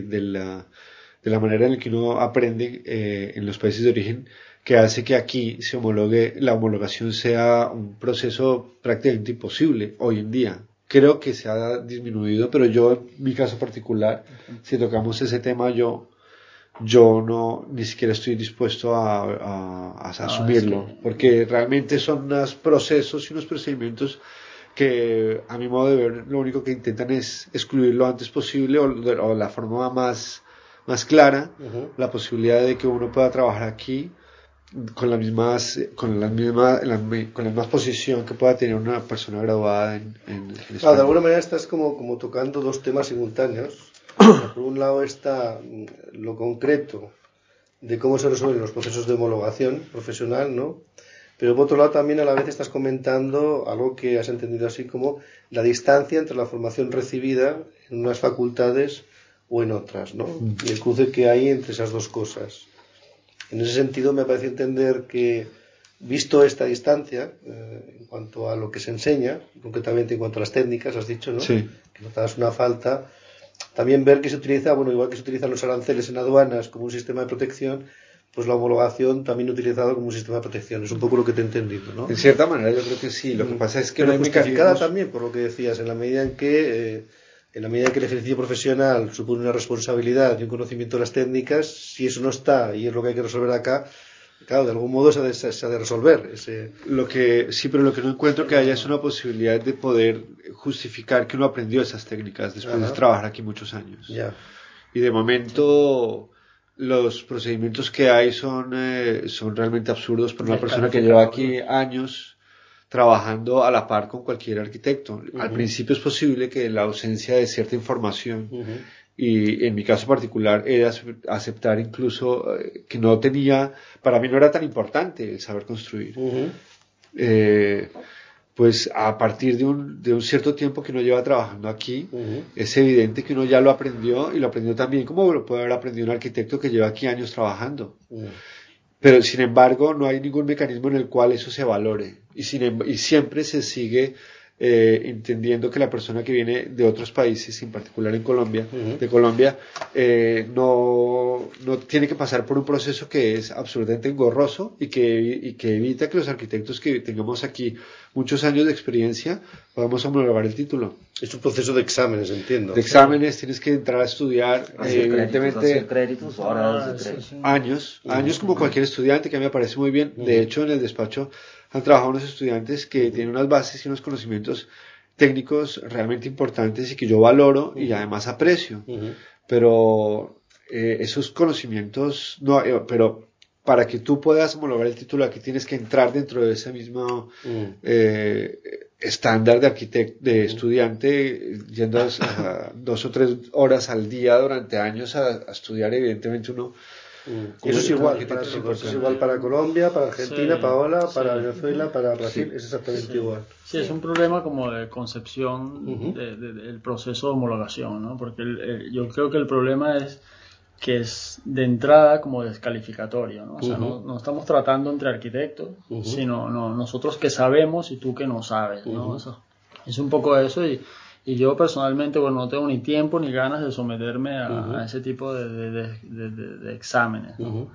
la manera en la que uno aprende en los países de origen, que hace que aquí la homologación sea un proceso prácticamente imposible hoy en día. Creo que se ha disminuido, pero yo en mi caso particular, si tocamos ese tema, yo no ni siquiera estoy dispuesto a asumirlo, porque realmente son unos procesos y unos procedimientos que a mi modo de ver lo único que intentan es excluir lo antes posible o la forma más clara la posibilidad de que uno pueda trabajar aquí con la misma posición que pueda tener una persona graduada en España. Claro, de alguna manera estás como tocando dos temas simultáneos. Por un lado está lo concreto de cómo se resuelven los procesos de homologación profesional, ¿no? Pero por otro lado también a la vez estás comentando algo que has entendido así como la distancia entre la formación recibida en unas facultades o en otras, ¿no? Y el cruce que hay entre esas dos cosas. En ese sentido me parece entender que, visto esta distancia, en cuanto a lo que se enseña, concretamente en cuanto a las técnicas, has dicho, ¿no? Sí. Que notabas una falta. También ver que se utiliza, bueno, igual que se utilizan los aranceles en aduanas como un sistema de protección, pues la homologación también utilizado como un sistema de protección. Es un poco lo que te he entendido, ¿no? En cierta manera yo creo que sí. Lo que pasa es que pero no hay justificada mecanismos... también, por lo que decías, en la medida en que el ejercicio profesional supone una responsabilidad y un conocimiento de las técnicas, si eso no está y es lo que hay que resolver acá, claro, de algún modo se ha de resolver. Sí, pero lo que no encuentro que haya es una posibilidad de poder justificar que uno aprendió esas técnicas después de trabajar aquí muchos años. Ya. Y de momento los procedimientos que hay son realmente absurdos para una persona que lleva aquí años trabajando a la par con cualquier arquitecto. Al principio es posible que la ausencia de cierta información y en mi caso particular era aceptar incluso que no tenía, para mí no era tan importante el saber construir. Pues a partir de un cierto tiempo que uno lleva trabajando aquí, es evidente que uno ya lo aprendió y lo aprendió también como lo puede haber aprendido un arquitecto que lleva aquí años trabajando. Pero sin embargo no hay ningún mecanismo en el cual eso se valore y siempre se sigue entendiendo que la persona que viene de otros países, en particular de Colombia, no tiene que pasar por un proceso que es absolutamente engorroso y que evita que los arquitectos que tengamos aquí muchos años de experiencia podamos homologar el título. Es un proceso de exámenes, entiendo. De exámenes, tienes que entrar a estudiar, evidentemente, créditos, horas de créditos. Años como cualquier estudiante, que a mí me parece muy bien. De hecho, en el despacho han trabajado unos estudiantes que tienen unas bases y unos conocimientos técnicos realmente importantes y que yo valoro y además aprecio. Pero esos conocimientos, pero para que tú puedas homologar el título aquí tienes que entrar dentro de ese mismo estándar de estudiante, yendo a 2 o 3 horas al día durante años a estudiar. Evidentemente uno... Eso es igual para todos, es igual para Colombia, para Argentina, para Venezuela, para Brasil, es exactamente igual. Sí, es un problema como de concepción del proceso de homologación, ¿no? Porque yo creo que el problema es que es de entrada como descalificatorio, ¿no? O sea, no estamos tratando entre arquitectos, sino nosotros que sabemos y tú que no sabes, ¿no? Eso, es un poco eso y yo personalmente, bueno, no tengo ni tiempo ni ganas de someterme a ese tipo de exámenes, ¿no?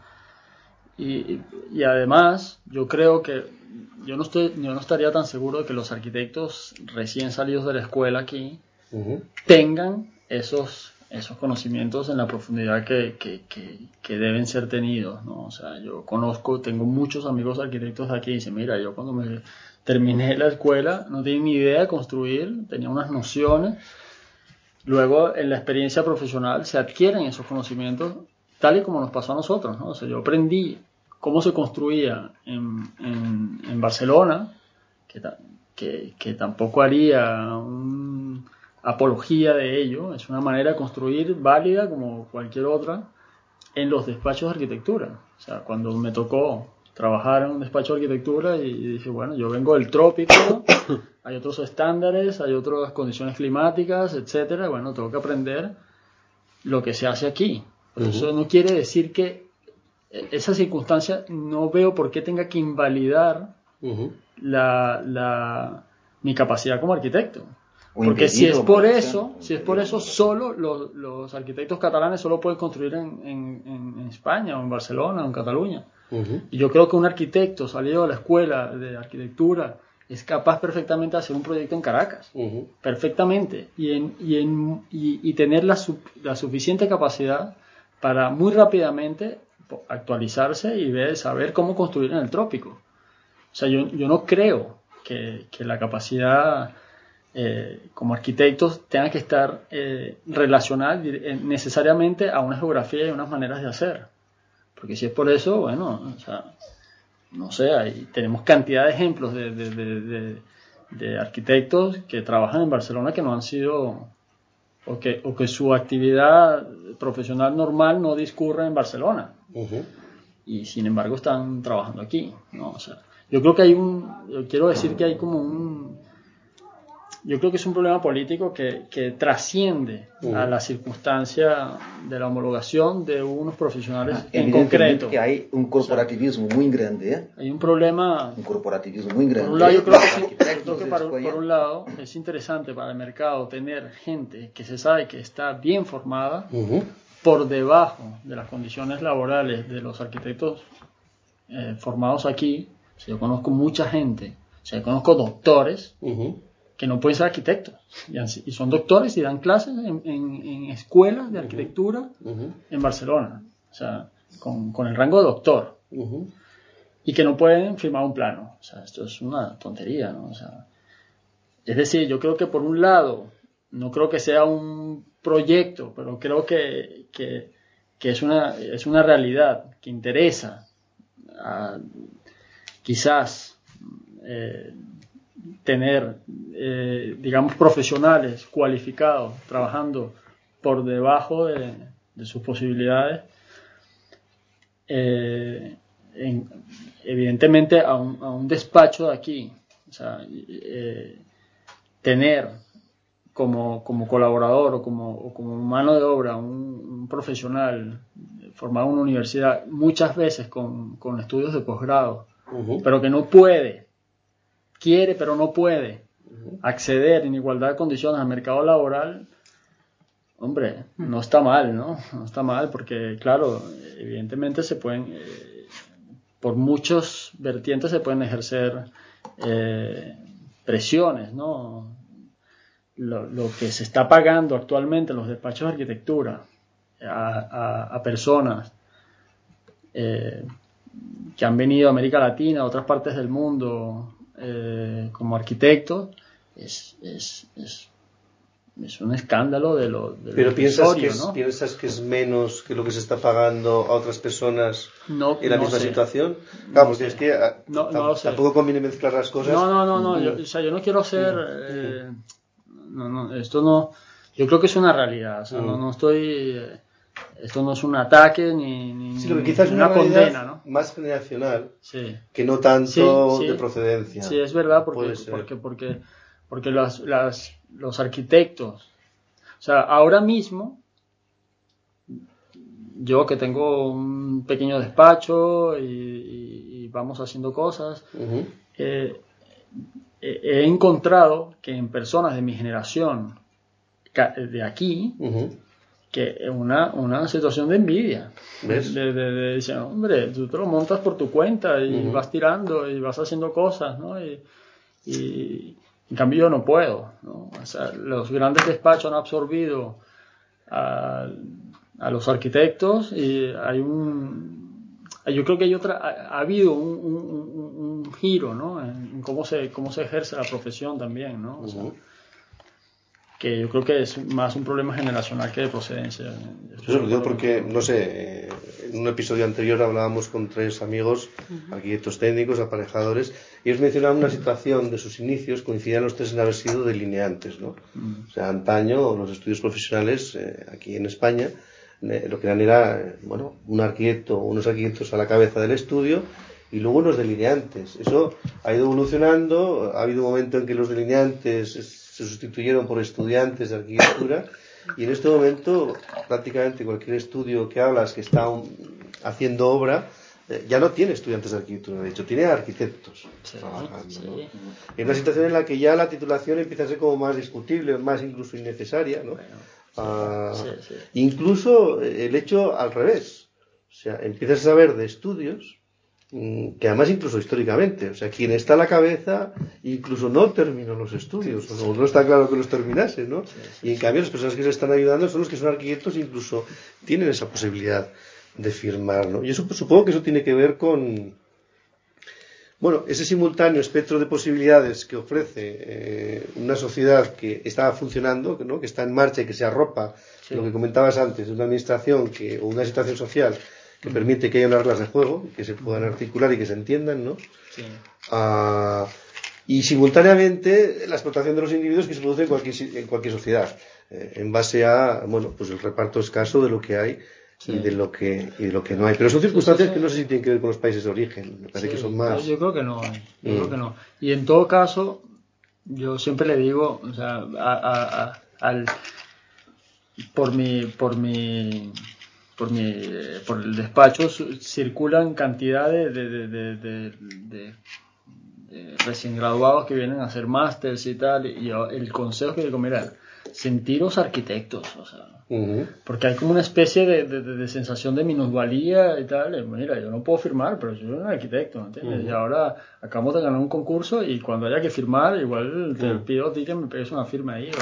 Y además, yo creo que yo no estaría tan seguro de que los arquitectos recién salidos de la escuela aquí tengan esos conocimientos en la profundidad que deben ser tenidos, ¿no? O sea, tengo muchos amigos arquitectos aquí y dicen, mira, yo cuando me terminé la escuela no tenía ni idea de construir, tenía unas nociones. Luego, en la experiencia profesional se adquieren esos conocimientos tal y como nos pasó a nosotros, ¿no? O sea, yo aprendí cómo se construía en Barcelona, que tampoco haría apología de ello, es una manera de construir válida como cualquier otra en los despachos de arquitectura. O sea, cuando me tocó trabajar en un despacho de arquitectura y dije, bueno, yo vengo del trópico, hay otros estándares, hay otras condiciones climáticas, etcétera. Bueno, tengo que aprender lo que se hace aquí. Pero eso no quiere decir que esa circunstancia no veo por qué tenga que invalidar mi capacidad como arquitecto. Porque si es por eso, solo los arquitectos catalanes solo pueden construir en España o en Barcelona o en Cataluña. Y yo creo que un arquitecto salido de la escuela de arquitectura es capaz perfectamente de hacer un proyecto en Caracas, perfectamente, y tener la suficiente capacidad para muy rápidamente actualizarse y saber cómo construir en el trópico. O sea, yo no creo que la capacidad como arquitectos tenga que estar relacionada necesariamente a una geografía y unas maneras de hacer. Porque si es por eso, bueno, o sea, no sé, tenemos cantidad de ejemplos de arquitectos que trabajan en Barcelona que no han sido, o que su actividad profesional normal no discurre en Barcelona. Y sin embargo están trabajando aquí, ¿no? O sea, yo creo que yo quiero decir que hay como yo creo que es un problema político que trasciende a la circunstancia de la homologación de unos profesionales en concreto. Que hay un corporativismo muy grande, ¿eh? Hay un problema. Un corporativismo muy grande. Por un lado, yo creo que por un lado es interesante para el mercado tener gente que se sabe que está bien formada por debajo de las condiciones laborales de los arquitectos formados aquí. O sea, yo conozco mucha gente, o sea, yo conozco doctores que no pueden ser arquitectos y son doctores y dan clases en escuelas de arquitectura en Barcelona, o sea, con el rango de doctor, y que no pueden firmar un plano. O sea, esto es una tontería, ¿no? O sea, es decir, yo creo que por un lado no creo que sea un proyecto, pero creo que es una realidad que interesa quizás tener, digamos, profesionales cualificados trabajando por debajo de sus posibilidades, evidentemente a un despacho de aquí, o sea, tener como colaborador o como mano de obra un profesional formado en una universidad, muchas veces con estudios de posgrado, pero que no quiere pero no puede acceder en igualdad de condiciones al mercado laboral. Hombre, no está mal, ¿no? No está mal porque, claro, evidentemente se pueden, por muchos vertientes se pueden ejercer presiones, ¿no? Lo que se está pagando actualmente en los despachos de arquitectura a personas que han venido a América Latina, a otras partes del mundo, como arquitectos, es un escándalo de lo Pero ¿piensas que es menos que lo que se está pagando a otras personas en la misma situación? Claro, porque es que tampoco conviene mezclar las cosas. No. Yo no quiero ser esto no, yo creo que es una realidad. O sea, no estoy, esto no es un ataque ni sí, lo que quizás es una condena, ¿no? Más generacional, sí, que no tanto de procedencia. Sí, es verdad, porque los arquitectos, o sea, ahora mismo yo que tengo un pequeño despacho y vamos haciendo cosas, he encontrado que en personas de mi generación de aquí, que una situación de envidia. ¿Ves? De decir, hombre, tú te lo montas por tu cuenta y vas tirando y vas haciendo cosas, ¿no? Y en cambio yo no puedo, ¿no? O sea, los grandes despachos han absorbido a los arquitectos y yo creo que ha habido un giro, ¿no? En cómo se ejerce la profesión también, ¿no? O sea, que yo creo que es más un problema generacional que de procedencia. Eso lo digo porque, no sé, en un episodio anterior hablábamos con 3 amigos, arquitectos técnicos, aparejadores, y ellos mencionaban una situación de sus inicios, coincidían los 3 en haber sido delineantes, ¿no? O sea, antaño los estudios profesionales aquí en España, lo que eran era, bueno, unos arquitectos a la cabeza del estudio y luego unos delineantes. Eso ha ido evolucionando, ha habido un momento en que los delineantes se sustituyeron por estudiantes de arquitectura y en este momento prácticamente cualquier estudio que hablas que está haciendo obra ya no tiene estudiantes de arquitectura, de hecho tiene arquitectos trabajando, ¿no? En una situación en la que ya la titulación empieza a ser como más discutible, más incluso innecesaria, ¿no? Incluso el hecho al revés, o sea, empiezas a saber de estudios que además incluso históricamente, o sea, quien está a la cabeza incluso no terminó los estudios, o no está claro que los terminase, ¿no? Y en cambio las personas que se están ayudando son los que son arquitectos e incluso tienen esa posibilidad de firmar, ¿no? Y eso, pues, supongo que eso tiene que ver con, bueno, ese simultáneo espectro de posibilidades que ofrece una sociedad que está funcionando, ¿no? Que está en marcha y que se arropa, lo que comentabas antes, de una administración o una situación social que permite que haya unas reglas de juego, que se puedan articular y que se entiendan, ¿no? Sí. Y simultáneamente la explotación de los individuos que se produce en cualquier sociedad, en base a, bueno, pues el reparto escaso de lo que hay. Sí. y de lo que no hay. Pero son circunstancias que no sé si tienen que ver con los países de origen. Me parece que son más. Yo creo que no. Yo creo que no. Y en todo caso, yo siempre le digo, o sea, por el despacho circulan cantidad de recién graduados que vienen a hacer másters y tal, y yo, el consejo que digo, mira, sentiros arquitectos, o sea, porque hay como una especie de sensación de minusvalía y tal. Mira, yo no puedo firmar, pero yo soy un arquitecto, ¿entiendes? Y ahora acabamos de ganar un concurso y cuando haya que firmar, igual te pido a ti que me pegues una firma ahí,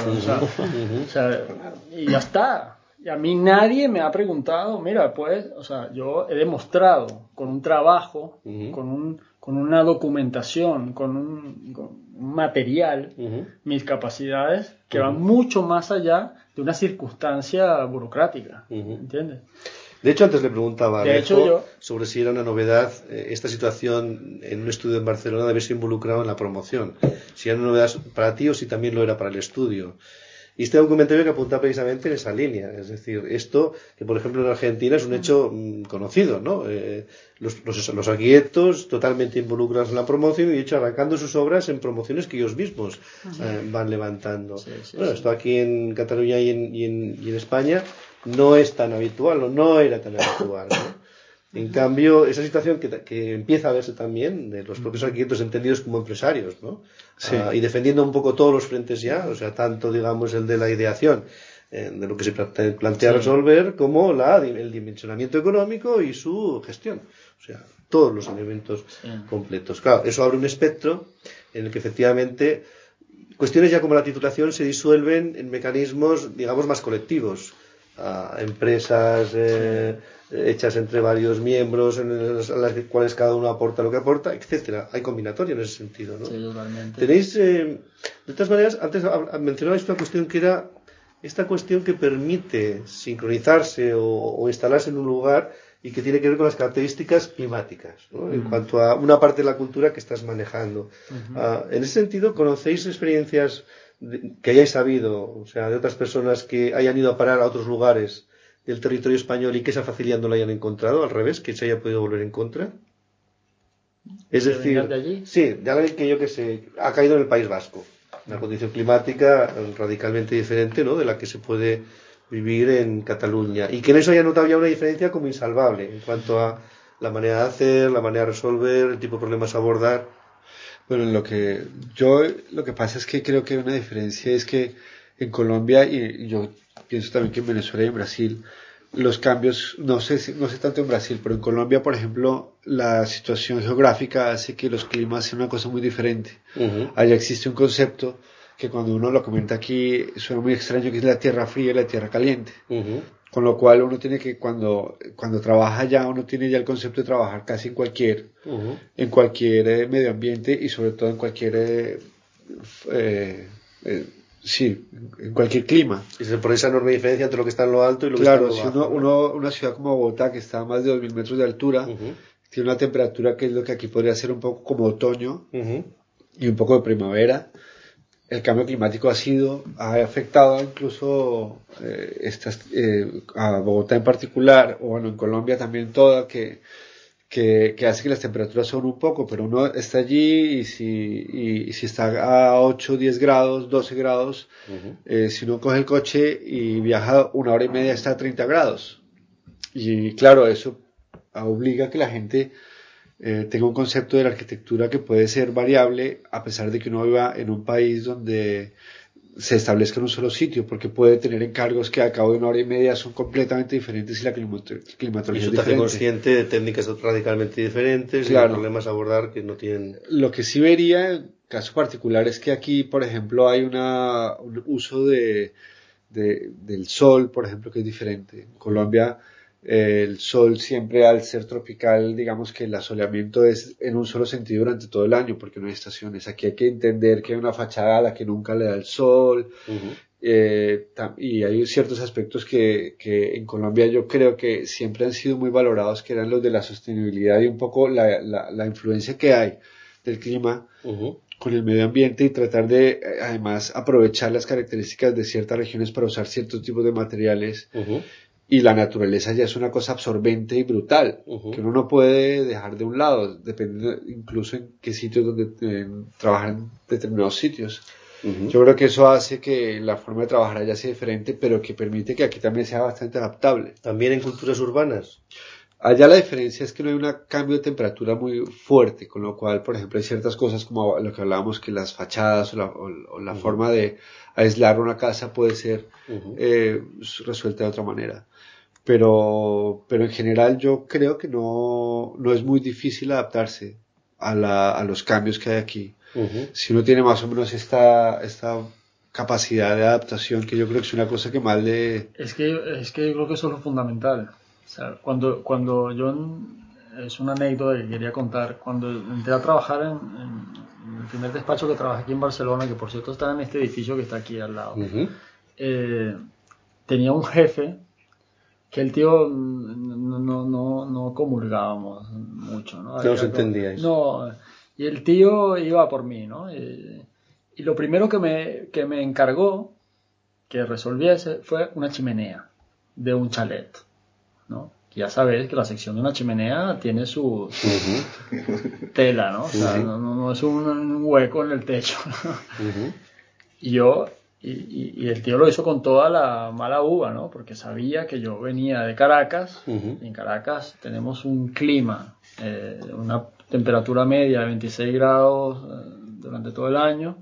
o sea, y ya está. Y a mí nadie me ha preguntado, mira, pues, o sea, yo he demostrado con un trabajo, con una documentación, con un material, mis capacidades que van mucho más allá de una circunstancia burocrática, ¿entiendes? De hecho, antes le preguntaba a Alejo sobre si era una novedad esta situación en un estudio en Barcelona de haberse involucrado en la promoción. Si era una novedad para ti o si también lo era para el estudio. Y este es un comentario que apunta precisamente en esa línea. Es decir, esto que, por ejemplo, en Argentina es un hecho conocido, ¿no? Los arquitectos totalmente involucrados en la promoción y, de hecho, arrancando sus obras en promociones que ellos mismos van levantando. Esto aquí en Cataluña y en España no es tan habitual, o no era tan habitual, ¿no? En cambio, esa situación que empieza a verse también de los propios arquitectos entendidos como empresarios, ¿no? Sí. Y defendiendo un poco todos los frentes ya, o sea, tanto, digamos, el de la ideación, de lo que se plantea resolver, como el dimensionamiento económico y su gestión. O sea, todos los elementos completos. Claro, eso abre un espectro en el que efectivamente cuestiones ya como la titulación se disuelven en mecanismos, digamos, más colectivos. Empresas hechas entre varios miembros en las cuales cada uno aporta lo que aporta, etcétera. Hay combinatoria en ese sentido, ¿no? Sí, totalmente. Tenéis, de todas maneras, antes mencionabais una cuestión que era esta cuestión que permite sincronizarse o instalarse en un lugar y que tiene que ver con las características climáticas, ¿no? En cuanto a una parte de la cultura que estás manejando. En ese sentido, ¿conocéis experiencias que hayáis sabido, o sea, de otras personas que hayan ido a parar a otros lugares del territorio español y que esa facilidad no la hayan encontrado, al revés, que se haya podido volver en contra? Es decir, de allí? Sí, de alguien que yo que sé, ha caído en el País Vasco, una condición climática radicalmente diferente, ¿no?, de la que se puede vivir en Cataluña, y que en eso haya notado ya una diferencia como insalvable en cuanto a la manera de hacer, la manera de resolver, el tipo de problemas a abordar. Bueno, lo que pasa es que creo que una diferencia es que en Colombia, y yo pienso también que en Venezuela y en Brasil, los cambios, no sé tanto en Brasil, pero en Colombia, por ejemplo, la situación geográfica hace que los climas sean una cosa muy diferente. Allá existe un concepto que cuando uno lo comenta aquí suena muy extraño, que es la tierra fría y la tierra caliente. Con lo cual uno tiene que, cuando trabaja allá, uno tiene ya el concepto de trabajar casi en cualquier medio ambiente y sobre todo en cualquier en cualquier clima. Y por esa enorme diferencia entre lo que está en lo alto y lo que está en lo bajo. Claro, si una ciudad como Bogotá, que está a más de 2.000 metros de altura, tiene una temperatura que es lo que aquí podría ser un poco como otoño y un poco de primavera. El cambio climático ha afectado incluso a Bogotá en particular, o bueno, en Colombia también toda, que hace que las temperaturas suban un poco, pero uno está allí y si está a 8, 10 grados, 12 grados, si uno coge el coche y viaja 1 hora y media está a 30 grados. Y claro, eso obliga a que la gente tenga un concepto de la arquitectura que puede ser variable a pesar de que uno viva en un país donde se establezca en un solo sitio, porque puede tener encargos que a cabo de 1 hora y media son completamente diferentes y la climatología es diferente. Y eso te hace consciente de técnicas radicalmente diferentes, claro, y de problemas a abordar que no tienen... Lo que sí vería en caso particular es que aquí, por ejemplo, hay un uso del sol, por ejemplo, que es diferente. En Colombia, el sol siempre, al ser tropical, digamos que el asoleamiento es en un solo sentido durante todo el año porque no hay estaciones. Aquí hay que entender que hay una fachada a la que nunca le da el sol, y hay ciertos aspectos que en Colombia yo creo que siempre han sido muy valorados, que eran los de la sostenibilidad y un poco la influencia que hay del clima con el medio ambiente, y tratar de además aprovechar las características de ciertas regiones para usar ciertos tipos de materiales. Y la naturaleza ya es una cosa absorbente y brutal, que uno no puede dejar de un lado, depende incluso en qué sitios donde trabajan en determinados sitios. Yo creo que eso hace que la forma de trabajar allá sea diferente, pero que permite que aquí también sea bastante adaptable. ¿También en culturas urbanas? Allá la diferencia es que no hay un cambio de temperatura muy fuerte, con lo cual, por ejemplo, hay ciertas cosas como lo que hablábamos, que las fachadas o la forma de aislar una casa puede ser resuelta de otra manera. Pero en general yo creo que no es muy difícil adaptarse a los cambios que hay aquí. Si uno tiene más o menos esta capacidad de adaptación, que yo creo que es una cosa que más le... Es que yo creo que eso es lo fundamental. O sea, cuando yo, es una anécdota que quería contar, cuando entré a trabajar en el primer despacho que trabajé aquí en Barcelona, que por cierto está en este edificio que está aquí al lado, tenía un jefe que el tío no comulgábamos mucho, ¿no? No os entendíais. No, y el tío iba por mí, ¿no? Y lo primero que me encargó que resolviese fue una chimenea de un chalet, ¿no? Ya sabes que la sección de una chimenea tiene su tela, ¿no? O sea, no es un hueco en el techo, ¿no? Y el tío lo hizo con toda la mala uva, ¿no? Porque sabía que yo venía de Caracas, y en Caracas tenemos un clima, una temperatura media de 26 grados durante todo el año.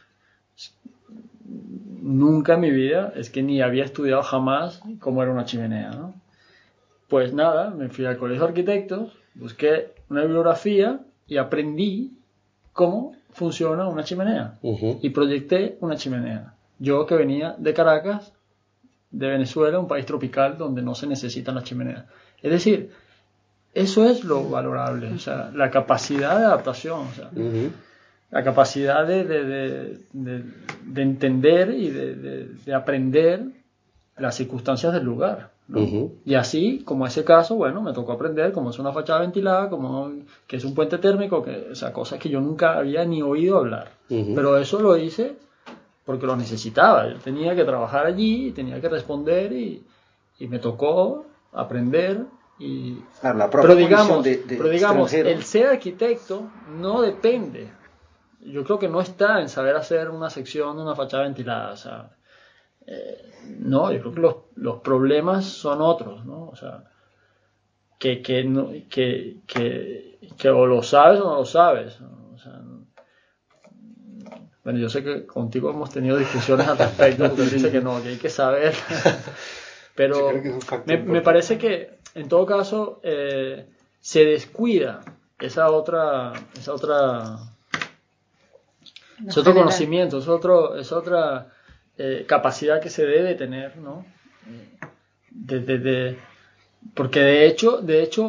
Nunca en mi vida, es que ni había estudiado jamás cómo era una chimenea, ¿no? Pues nada, me fui al colegio de arquitectos, busqué una bibliografía y aprendí cómo funciona una chimenea. Y proyecté una chimenea. Yo que venía de Caracas, de Venezuela, un país tropical donde no se necesitan las chimeneas. Es decir, eso es lo valorable, o sea, la capacidad de adaptación, o sea, la capacidad de entender y de aprender las circunstancias del lugar, ¿no? Y así, como ese caso, bueno, me tocó aprender cómo es una fachada ventilada, que es un puente térmico, o sea, cosas que yo nunca había ni oído hablar. Pero eso lo hice porque lo necesitaba. Yo tenía que trabajar allí, tenía que responder y me tocó aprender. Pero digamos, el ser arquitecto no depende. Yo creo que no está en saber hacer una sección de una fachada ventilada. O sea, no, yo creo que los problemas son otros, ¿no? O sea, que o lo sabes o no lo sabes, ¿no? O sea, bueno, yo sé que contigo hemos tenido discusiones al respecto, porque él dice que no, que hay que saber. Pero me parece que, en todo caso, se descuida ese otro conocimiento, es otra capacidad que se debe tener, ¿no? Porque de hecho,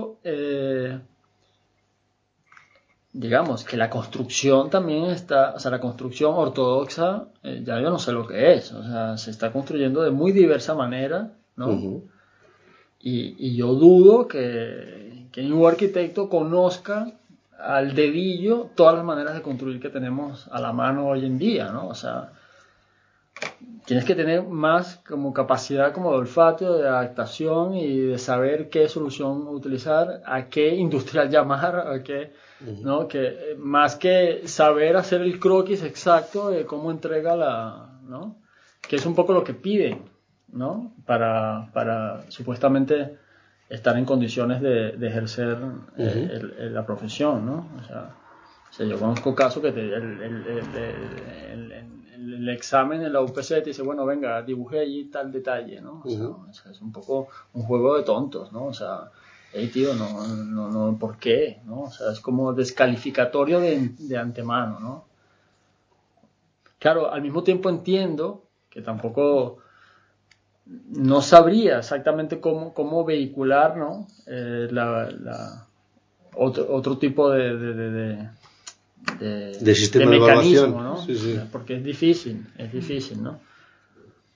digamos que la construcción también está, o sea, la construcción ortodoxa, ya yo no sé lo que es, o sea, se está construyendo de muy diversa manera, ¿no? Y yo dudo que ningún arquitecto conozca al dedillo todas las maneras de construir que tenemos a la mano hoy en día, ¿no? O sea, tienes que tener más como capacidad como de olfato, de adaptación y de saber qué solución utilizar, a qué industrial llamar, a qué, ¿no? Que más que saber hacer el croquis exacto de cómo entrega ¿no? Que es un poco lo que piden, ¿no? Para supuestamente estar en condiciones de ejercer la profesión, ¿no? O sea, yo conozco casos que el examen en la UPC te dice, bueno, venga, dibujé allí tal detalle, ¿no? O sea, es un poco un juego de tontos, ¿no? O sea, hey, tío, no, ¿por qué? ¿No? O sea, es como descalificatorio de antemano, ¿no? Claro, al mismo tiempo entiendo que tampoco no sabría exactamente cómo vehicular, ¿no? Otro tipo de sistema de mecanismo, evaluación, ¿no? sí. Porque es difícil, ¿no?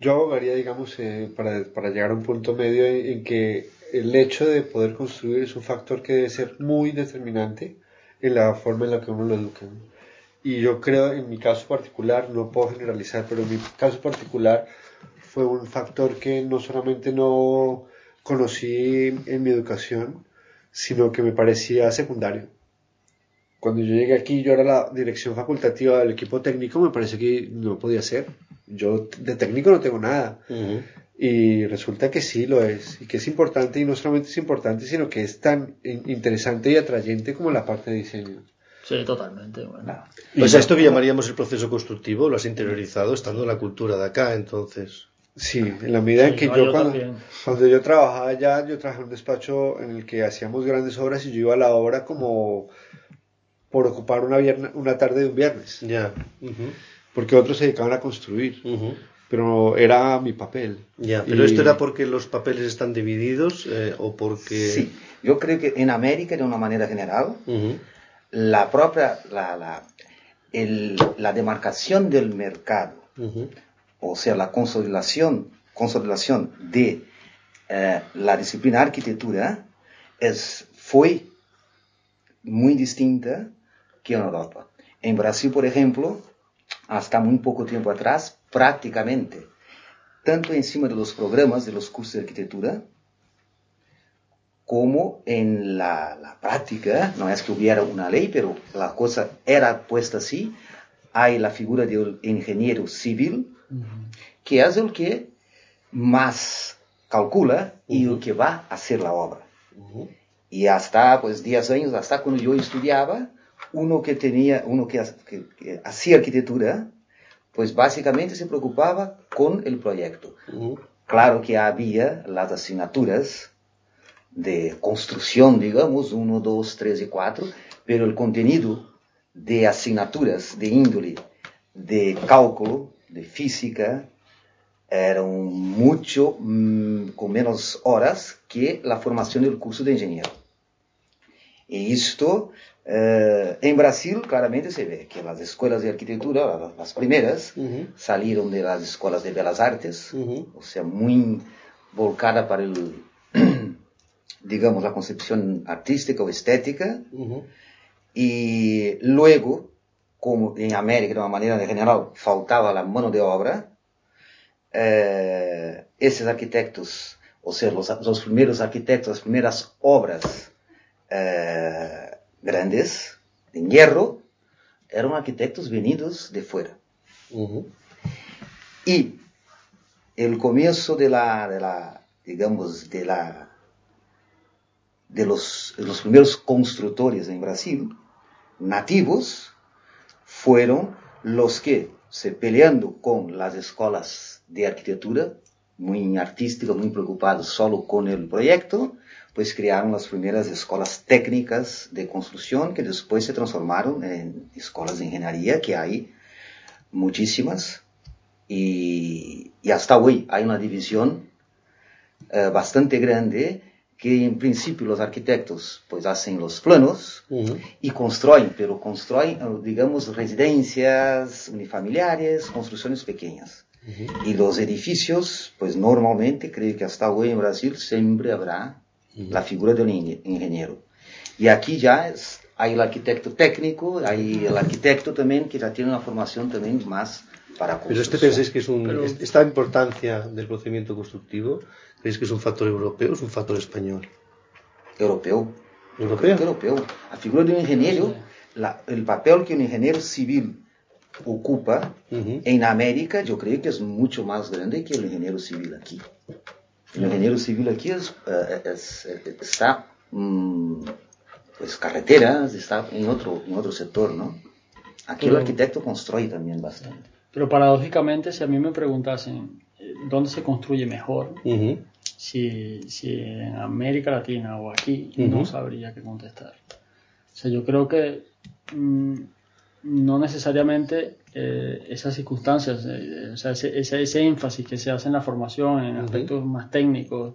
Yo abogaría, digamos, para llegar a un punto medio en que el hecho de poder construir es un factor que debe ser muy determinante en la forma en la que uno lo educa, ¿no? Y yo creo, en mi caso particular, no puedo generalizar, pero en mi caso particular fue un factor que no solamente no conocí en mi educación, sino que me parecía secundario. Cuando yo llegué aquí, yo era la dirección facultativa del equipo técnico, me parece que no podía ser. Yo de técnico no tengo nada. Uh-huh. Y resulta que sí lo es, y que es importante, y no solamente es importante, sino que es tan interesante y atrayente como la parte de diseño. Sí, totalmente. Bueno. Pues a esto que llamaríamos el proceso constructivo, lo has interiorizado estando en la cultura de acá, entonces. Sí, en la medida en que yo también. cuando yo trabajaba allá, yo trabajaba en un despacho en el que hacíamos grandes obras y yo iba a la obra como por ocupar una tarde de un viernes. Ya. Uh-huh. Porque otros se dedicaban a construir. Uh-huh. Pero era mi papel. Ya, pero ¿esto era porque los papeles están divididos o porque...? Sí, yo creo que en América, de una manera general, uh-huh, la demarcación del mercado, uh-huh, o sea, la consolidación de la disciplina arquitectura fue muy distinta que en Europa. En Brasil, por ejemplo, hasta muy poco tiempo atrás, prácticamente, tanto encima de los programas de los cursos de arquitectura, como en la práctica, no es que hubiera una ley, pero la cosa era puesta así, hay la figura del ingeniero civil, que es el que más calcula y el que va a hacer la obra. Y hasta, pues, 10 años, hasta cuando yo estudiaba, uno que hacía arquitectura, pues básicamente se preocupaba con el proyecto. Claro que había las asignaturas de construcción, digamos, 1, 2, 3 y 4, pero el contenido de asignaturas de índole, de cálculo, de física, eran mucho con menos horas que la formación del curso de ingeniero. Y esto, en Brasil, claramente se ve que las escuelas de arquitectura, las primeras, salieron de las escuelas de belas artes, o sea, muy volcada para digamos, la concepción artística o estética, y luego, como en América, de una manera general, faltaba la mano de obra, esos arquitectos, o sea, los primeros arquitectos, las primeras obras grandes, en hierro, eran arquitectos venidos de fuera. Y el comienzo de los primeros constructores en Brasil, nativos, fueron los que, peleando con las escuelas de arquitectura, muy artísticas, muy preocupados solo con el proyecto, pues crearon las primeras escuelas técnicas de construcción que después se transformaron en escuelas de ingeniería, que hay muchísimas, y hasta hoy hay una división bastante grande, que en principio los arquitectos pues hacen los planos y construyen, pero construyen, digamos, residencias unifamiliares, construcciones pequeñas. Y los edificios, pues normalmente, creo que hasta hoy en Brasil siempre habrá la figura de un ingeniero. Y aquí ya hay el arquitecto técnico, hay el arquitecto también que ya tiene una formación también más para construcción. Pero pensáis que esta importancia del procedimiento constructivo, ¿creéis que es un factor europeo o es un factor español? Europeo. ¿Europeo? La figura de un ingeniero, el papel que un ingeniero civil ocupa en América, yo creo que es mucho más grande que el ingeniero civil aquí. El ingeniero civil aquí está, pues, carreteras, está en otro sector, ¿no? Aquí el arquitecto construye también bastante. Pero paradójicamente, si a mí me preguntasen dónde se construye mejor, si en América Latina o aquí, no sabría qué contestar. O sea, yo creo que no necesariamente esas circunstancias, o sea, ese énfasis que se hace en la formación, en aspectos más técnicos,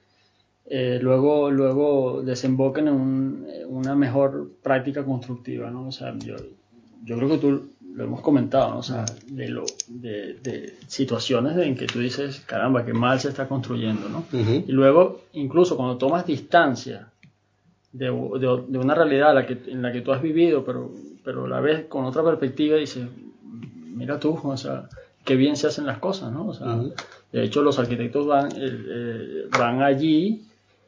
luego desemboquen en una mejor práctica constructiva, ¿no? O sea, yo creo que tú lo hemos comentado, ¿no? O sea, de situaciones en que tú dices, caramba, qué mal se está construyendo, ¿no? Uh-huh. Y luego, incluso cuando tomas distancia de una realidad en la que tú has vivido, pero la ves con otra perspectiva y dices, mira tú, o sea, qué bien se hacen las cosas, ¿no? O sea, uh-huh. De hecho, los arquitectos van allí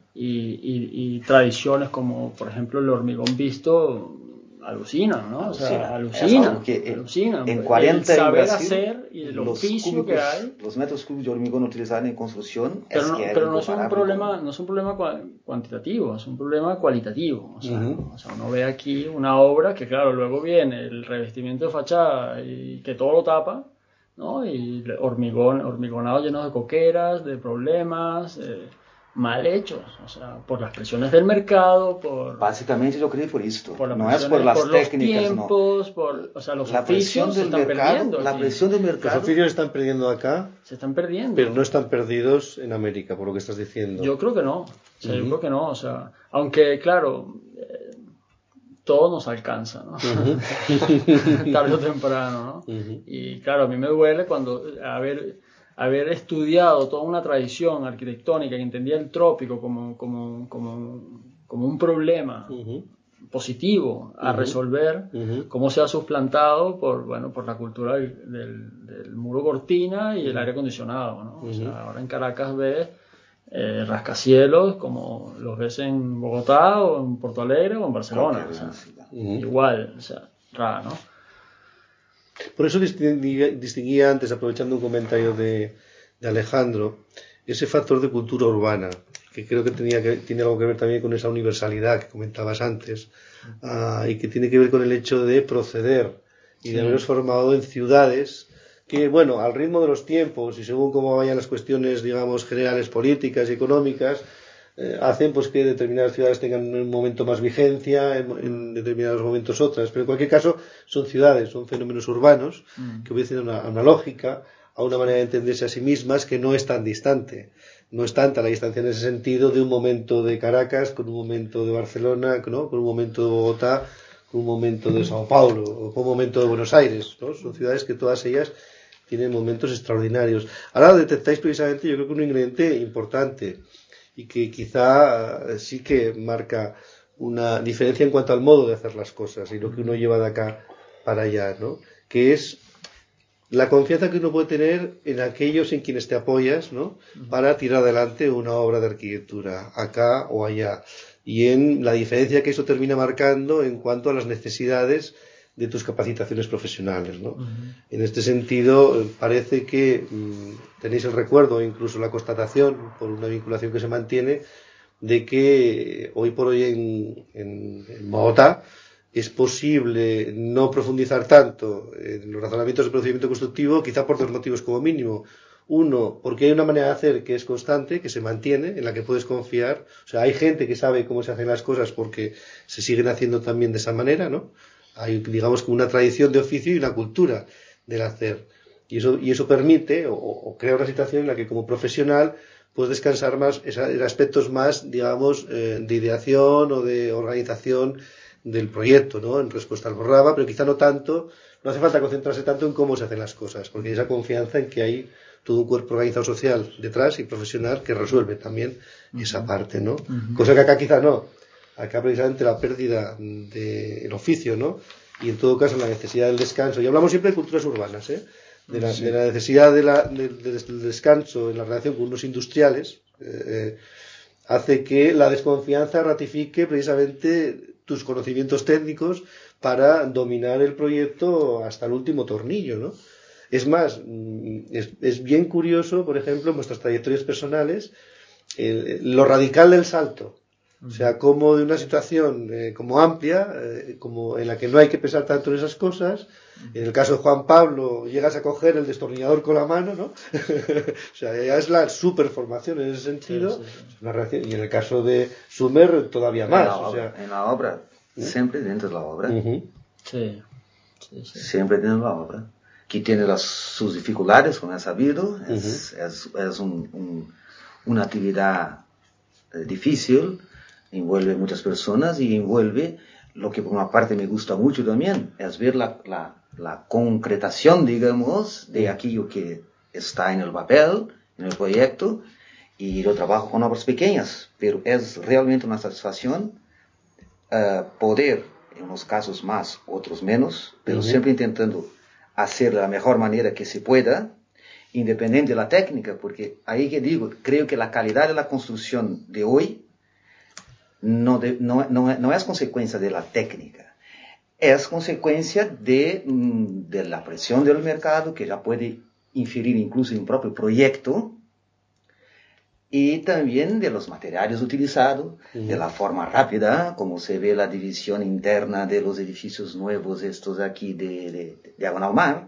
y tradiciones como, por ejemplo, el hormigón visto alucinan, ¿no? O sea, alucinan. En 40 el saber Brasil, hacer y el oficio que hay. Los metros cúbicos de hormigón utilizados en construcción pero no es un problema cuantitativo, es un problema cualitativo. O sea, uh-huh. O sea, uno ve aquí una obra que, claro, luego viene el revestimiento de fachada y que todo lo tapa, ¿no? Y hormigonado lleno de coqueras, de problemas, mal hechos, o sea, por las presiones del mercado, básicamente yo creo por esto, no es por las técnicas, los tiempos, no. O sea, los oficios se están perdiendo. La presión del mercado. Los oficios se están perdiendo acá. Se están perdiendo. Pero no están perdidos en América, por lo que estás diciendo. Yo creo que no, o sea, yo creo que no, o sea, aunque, claro, todo nos alcanza, ¿no? Uh-huh. Tarde o temprano, ¿no? Uh-huh. Y claro, a mí me duele cuando haber estudiado toda una tradición arquitectónica que entendía el trópico como un problema uh-huh. positivo a uh-huh. resolver, uh-huh. cómo se ha suplantado por la cultura del muro cortina y el aire acondicionado, ¿no? O sea, ahora en Caracas ves rascacielos como los ves en Bogotá o en Porto Alegre o en Barcelona, o sea, igual, o sea, raro, ¿no? Por eso distinguía antes, aprovechando un comentario de Alejandro, ese factor de cultura urbana, que creo que tiene algo que ver también con esa universalidad que comentabas antes, y que tiene que ver con el hecho de proceder y de haberos formado en ciudades que, bueno, al ritmo de los tiempos y según cómo vayan las cuestiones, digamos, generales, políticas y económicas, hacen pues que determinadas ciudades tengan en un momento más vigencia, en determinados momentos otras, pero en cualquier caso son ciudades, son fenómenos urbanos que obedecen a una lógica, a una manera de entenderse a sí mismas que no es tan distante. No es tanta la distancia en ese sentido de un momento de Caracas con un momento de Barcelona, ¿no? Con un momento de Bogotá, con un momento de Sao Paulo o con un momento de Buenos Aires, ¿no? Son ciudades que todas ellas tienen momentos extraordinarios. Ahora detectáis precisamente, yo creo que un ingrediente importante y que quizá sí que marca una diferencia en cuanto al modo de hacer las cosas y lo que uno lleva de acá para allá, ¿no? Que es la confianza que uno puede tener en aquellos en quienes te apoyas, ¿no? Para tirar adelante una obra de arquitectura, acá o allá, y en la diferencia que eso termina marcando en cuanto a las necesidades de tus capacitaciones profesionales, ¿no? Uh-huh. En este sentido, parece que tenéis el recuerdo, incluso la constatación, por una vinculación que se mantiene, de que hoy por hoy en Bogotá es posible no profundizar tanto en los razonamientos de procedimiento constructivo, quizá por dos motivos como mínimo. Uno, porque hay una manera de hacer que es constante, que se mantiene, en la que puedes confiar. O sea, hay gente que sabe cómo se hacen las cosas porque se siguen haciendo también de esa manera, ¿no? Hay, digamos, una tradición de oficio y una cultura del hacer. Y eso permite o crea una situación en la que como profesional puedes descansar más en aspectos más, digamos, de ideación o de organización del proyecto, ¿no? En respuesta al programa, pero quizá no hace falta concentrarse tanto en cómo se hacen las cosas, porque hay esa confianza en que hay todo un cuerpo organizado social detrás y profesional que resuelve también esa parte, ¿no? Cosa que acá quizá no. Acá precisamente la pérdida del oficio, ¿no? Y en todo caso la necesidad del descanso. Y hablamos siempre de culturas urbanas, ¿eh? De la necesidad del descanso en la relación con unos industriales, hace que la desconfianza ratifique precisamente tus conocimientos técnicos para dominar el proyecto hasta el último tornillo, ¿no? Es más, es bien curioso, por ejemplo, en vuestras trayectorias personales, lo radical del salto. O sea, como de una situación como amplia, como en la que no hay que pensar tanto en esas cosas. En el caso de Juan Pablo, llegas a coger el destornillador con la mano, ¿no? O sea, ya es la superformación en ese sentido. Sí. Una reacción. Y en el caso de Sumer, todavía más. En la obra, siempre dentro de la obra. Uh-huh. Sí. Siempre dentro de la obra. Que tiene sus dificultades, como es sabido. Es una actividad difícil. Envuelve muchas personas y envuelve lo que por una parte me gusta mucho también, es ver la la concretación, digamos, de aquello que está en el papel, en el proyecto, y yo trabajo con obras pequeñas, pero es realmente una satisfacción poder, en unos casos más, otros menos, pero siempre intentando hacer de la mejor manera que se pueda, independiente de la técnica, porque ahí que digo, creo que la calidad de la construcción de hoy no es consecuencia de la técnica, es consecuencia de la presión del mercado, que ya puede inferir incluso en un propio proyecto, y también de los materiales utilizados, de la forma rápida, como se ve la división interna de los edificios nuevos, estos aquí de Diagonal Mar.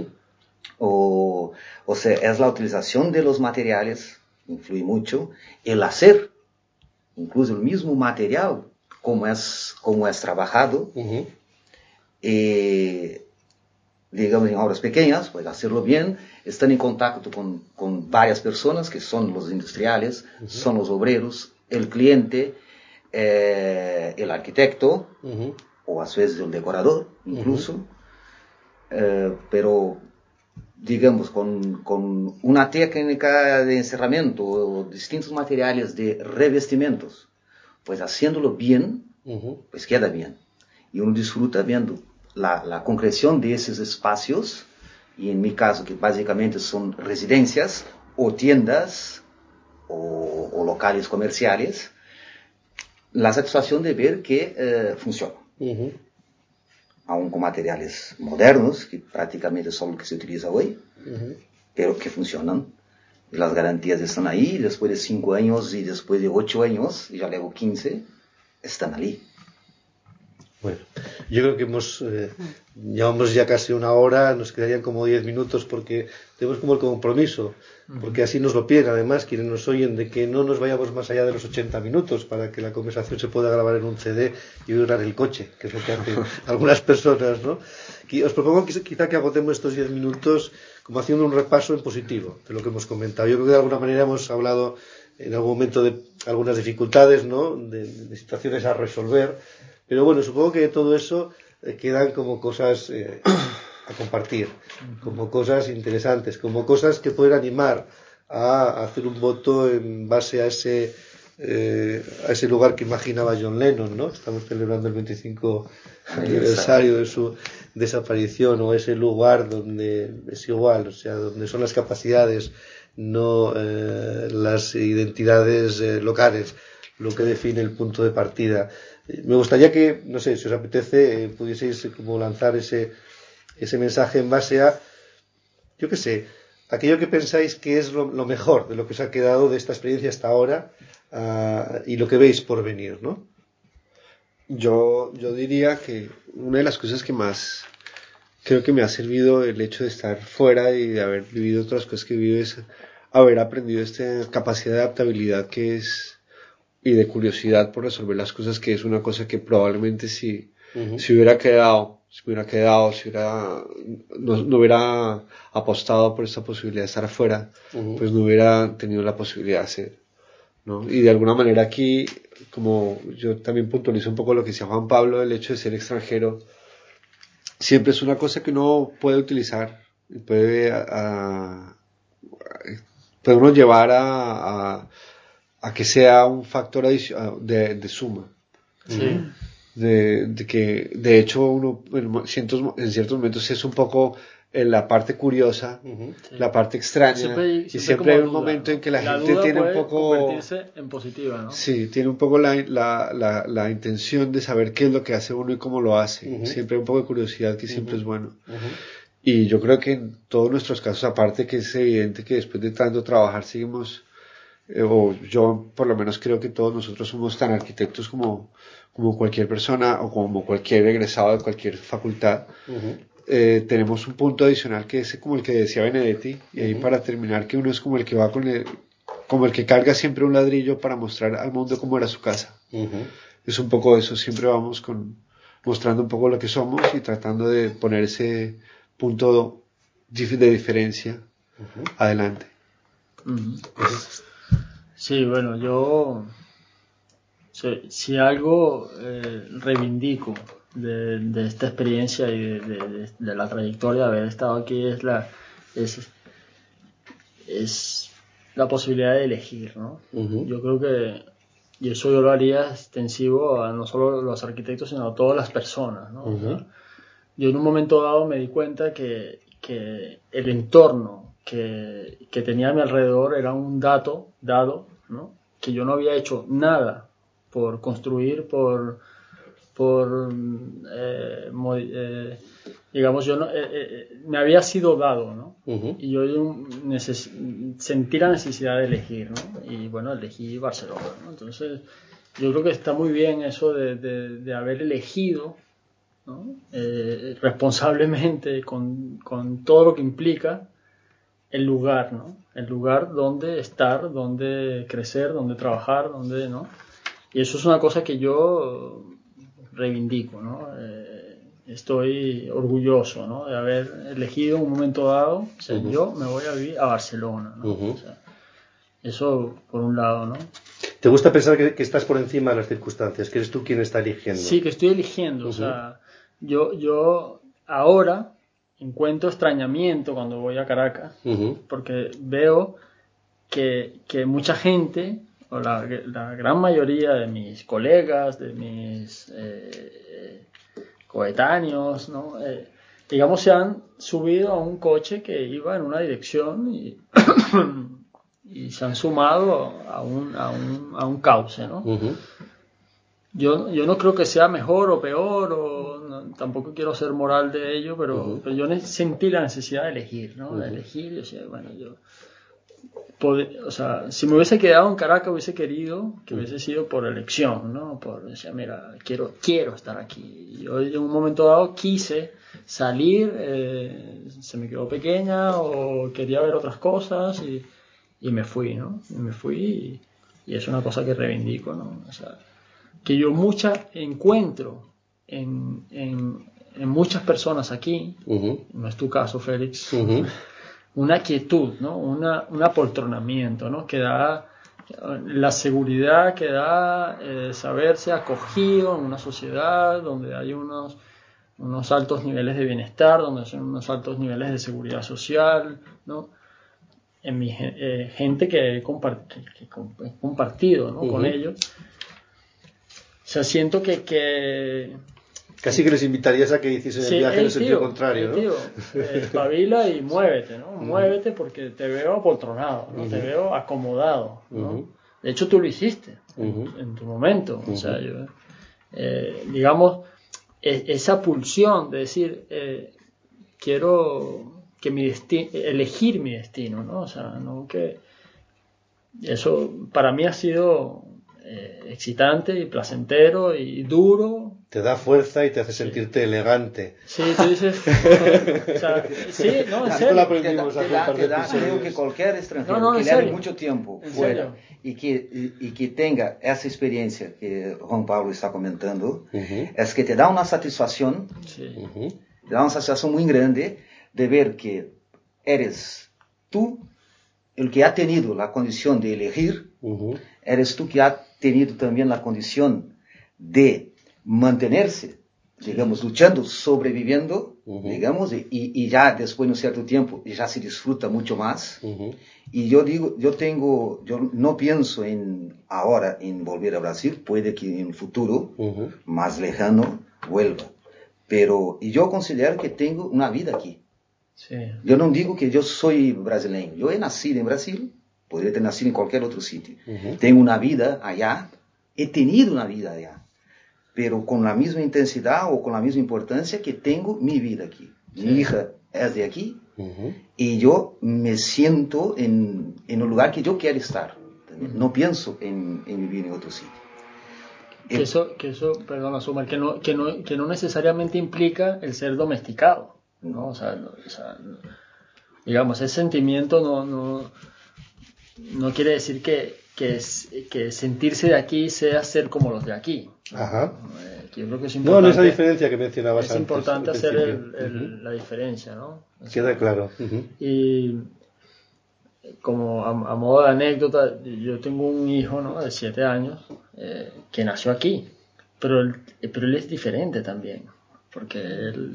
O sea, es la utilización de los materiales, influye mucho, el hacer, incluso el mismo material, como es trabajado, digamos en obras pequeñas, pues hacerlo bien, están en contacto con varias personas que son los industriales, son los obreros, el cliente, el arquitecto, o a veces el decorador incluso, pero digamos con una técnica de encerramiento o distintos materiales de revestimientos, pues haciéndolo bien, pues queda bien, y uno disfruta viendo la concreción de esos espacios, y en mi caso que básicamente son residencias o tiendas o locales comerciales, la satisfacción de ver que funciona, aún con materiales modernos, que prácticamente son lo que se utiliza hoy, pero que funcionan, y las garantías están ahí, después de 5 años y después de 8 años, y ya luego 15, están ahí. Bueno, yo creo que llevamos ya casi una hora, nos quedarían como 10 minutos porque tenemos como el compromiso, porque así nos lo piden además quienes nos oyen, de que no nos vayamos más allá de los 80 minutos para que la conversación se pueda grabar en un CD y durar el coche, que es lo que hacen algunas personas, ¿no? Y os propongo quizá que agotemos estos 10 minutos como haciendo un repaso en positivo de lo que hemos comentado. Yo creo que de alguna manera hemos hablado en algún momento de algunas dificultades, ¿no? De situaciones a resolver. Pero bueno, supongo que todo eso quedan como cosas a compartir, como cosas interesantes, como cosas que pueden animar a hacer un voto en base a ese lugar que imaginaba John Lennon, ¿no? Estamos celebrando el 25 aniversario de su desaparición, o ese lugar donde es igual, o sea, donde son las capacidades, no las identidades locales, lo que define el punto de partida. Me gustaría que, no sé, si os apetece, pudieseis como lanzar ese mensaje en base a, yo qué sé, aquello que pensáis que es lo mejor de lo que os ha quedado de esta experiencia hasta ahora, y lo que veis por venir, ¿no? Yo diría que una de las cosas que más creo que me ha servido el hecho de estar fuera y de haber vivido otras cosas que he vivido es haber aprendido esta capacidad de adaptabilidad que es, y de curiosidad por resolver las cosas, que es una cosa que probablemente si hubiera quedado, no hubiera apostado por esta posibilidad de estar afuera, pues no hubiera tenido la posibilidad de hacer, ¿no? Y de alguna manera aquí, como yo también puntualizo un poco lo que decía Juan Pablo, el hecho de ser extranjero siempre es una cosa que uno puede utilizar y puede uno llevar a que sea un factor de suma. Sí. De que de hecho uno en ciertos momentos es un poco en la parte curiosa, sí, la parte extraña, y siempre hay un momento en que la gente tiene un poco convertirse en positiva, ¿no? Sí, tiene un poco la intención de saber qué es lo que hace uno y cómo lo hace. Siempre hay un poco de curiosidad, que siempre es bueno. Y yo creo que en todos nuestros casos, aparte que es evidente que después de tanto trabajar seguimos, o yo por lo menos creo que todos nosotros somos tan arquitectos como cualquier persona o como cualquier egresado de cualquier facultad. Tenemos un punto adicional que es como el que decía Benedetti, y ahí para terminar, que uno es como el que va como el que carga siempre un ladrillo para mostrar al mundo cómo era su casa. Es un poco eso, siempre vamos mostrando un poco lo que somos y tratando de poner ese punto de diferencia adelante. Sí, bueno, yo si algo reivindico de esta experiencia y de la trayectoria de haber estado aquí es la posibilidad de elegir, ¿no? Yo creo que, y eso yo lo haría extensivo a no solo los arquitectos, sino a todas las personas, ¿no? O sea, yo en un momento dado me di cuenta que el entorno que tenía a mi alrededor era un dado, ¿no? Que yo no había hecho nada por construir, digamos, yo no, me había sido dado, ¿no? Y yo sentí la necesidad de elegir, ¿no? Y bueno, elegí Barcelona, ¿no? Entonces, yo creo que está muy bien eso de haber elegido, ¿no? Responsablemente, con todo lo que implica el lugar, ¿no? El lugar donde estar, donde crecer, donde trabajar, donde, ¿no? Y eso es una cosa que yo reivindico, ¿no? Estoy orgulloso, ¿no? De haber elegido un momento dado, o sea, yo me voy a vivir a Barcelona, ¿no? O sea, eso por un lado, ¿no? ¿Te gusta pensar que estás por encima de las circunstancias, que eres tú quien está eligiendo? Sí, que estoy eligiendo, o sea, yo ahora encuentro extrañamiento cuando voy a Caracas, porque veo que mucha gente, o la gran mayoría de mis colegas, de mis coetáneos, ¿no? Digamos, se han subido a un coche que iba en una dirección y, y se han sumado a un cauce, ¿no? Yo no creo que sea mejor o peor, tampoco quiero ser moral de ello, pero yo sentí la necesidad de elegir, ¿no? De elegir, o sea, bueno, o sea, si me hubiese quedado en Caracas hubiese querido que hubiese sido por elección, ¿no? Por decir, mira, quiero estar aquí. Yo en un momento dado quise salir, se me quedó pequeña o quería ver otras cosas y me fui, ¿no? Y me fui y es una cosa que reivindico, ¿no? O sea, que yo encuentro en muchas personas aquí, no es tu caso, Félix, una quietud, ¿no? Un apoltronamiento, ¿no? Que da la seguridad, que da saberse acogido en una sociedad donde hay unos altos niveles de bienestar, donde hay unos altos niveles de seguridad social, ¿no? En mi gente que he compartido, ¿no? Con ellos. O sea, siento que casi que les invitarías a que hiciesen el viaje en el sentido contrario, ¿no? Tío, espabila y muévete, ¿no? Muévete porque te veo apoltronado, ¿no? Te veo acomodado, ¿no? De hecho, tú lo hiciste en tu momento. O sea, yo, digamos, esa pulsión de decir, quiero que elegir mi destino, ¿no? O sea, no que eso para mí ha sido excitante y placentero y duro. Te da fuerza y te hace sentirte elegante. Sí, tú dices... o sea, sí, no, en serio. Creo que cualquier extranjero que lleve mucho tiempo fuera y que tenga esa experiencia que Juan Pablo está comentando, es que te da una satisfacción, te da una satisfacción muy grande de ver que eres tú el que ha tenido la condición de elegir, eres tú que ha tenido también la condición de mantenerse, digamos, luchando, sobreviviendo, digamos, y ya después de un cierto tiempo ya se disfruta mucho más. Y yo digo, yo no pienso ahora en volver a Brasil, puede que en un futuro más lejano vuelva, y yo considero que tengo una vida aquí. Sí. Yo no digo que yo soy brasileño, yo he nacido en Brasil, podría tener nacido en cualquier otro sitio. Tengo una vida allá, he tenido una vida allá, pero con la misma intensidad o con la misma importancia que tengo mi vida aquí. Mi hija es de aquí y yo me siento en un lugar que yo quiero estar. No pienso en vivir en otro sitio. Que eso, perdona, Sumar, que no necesariamente implica el ser domesticado, ¿no? O sea, digamos, ese sentimiento no quiere decir que sentirse de aquí sea ser como los de aquí. Ajá. Yo creo que es importante. No, esa diferencia que mencionabas antes. Es importante hacer la diferencia, ¿no? Queda claro. Y como a modo de anécdota, yo tengo un hijo, ¿no? De 7 años que nació aquí, pero él es diferente también, porque él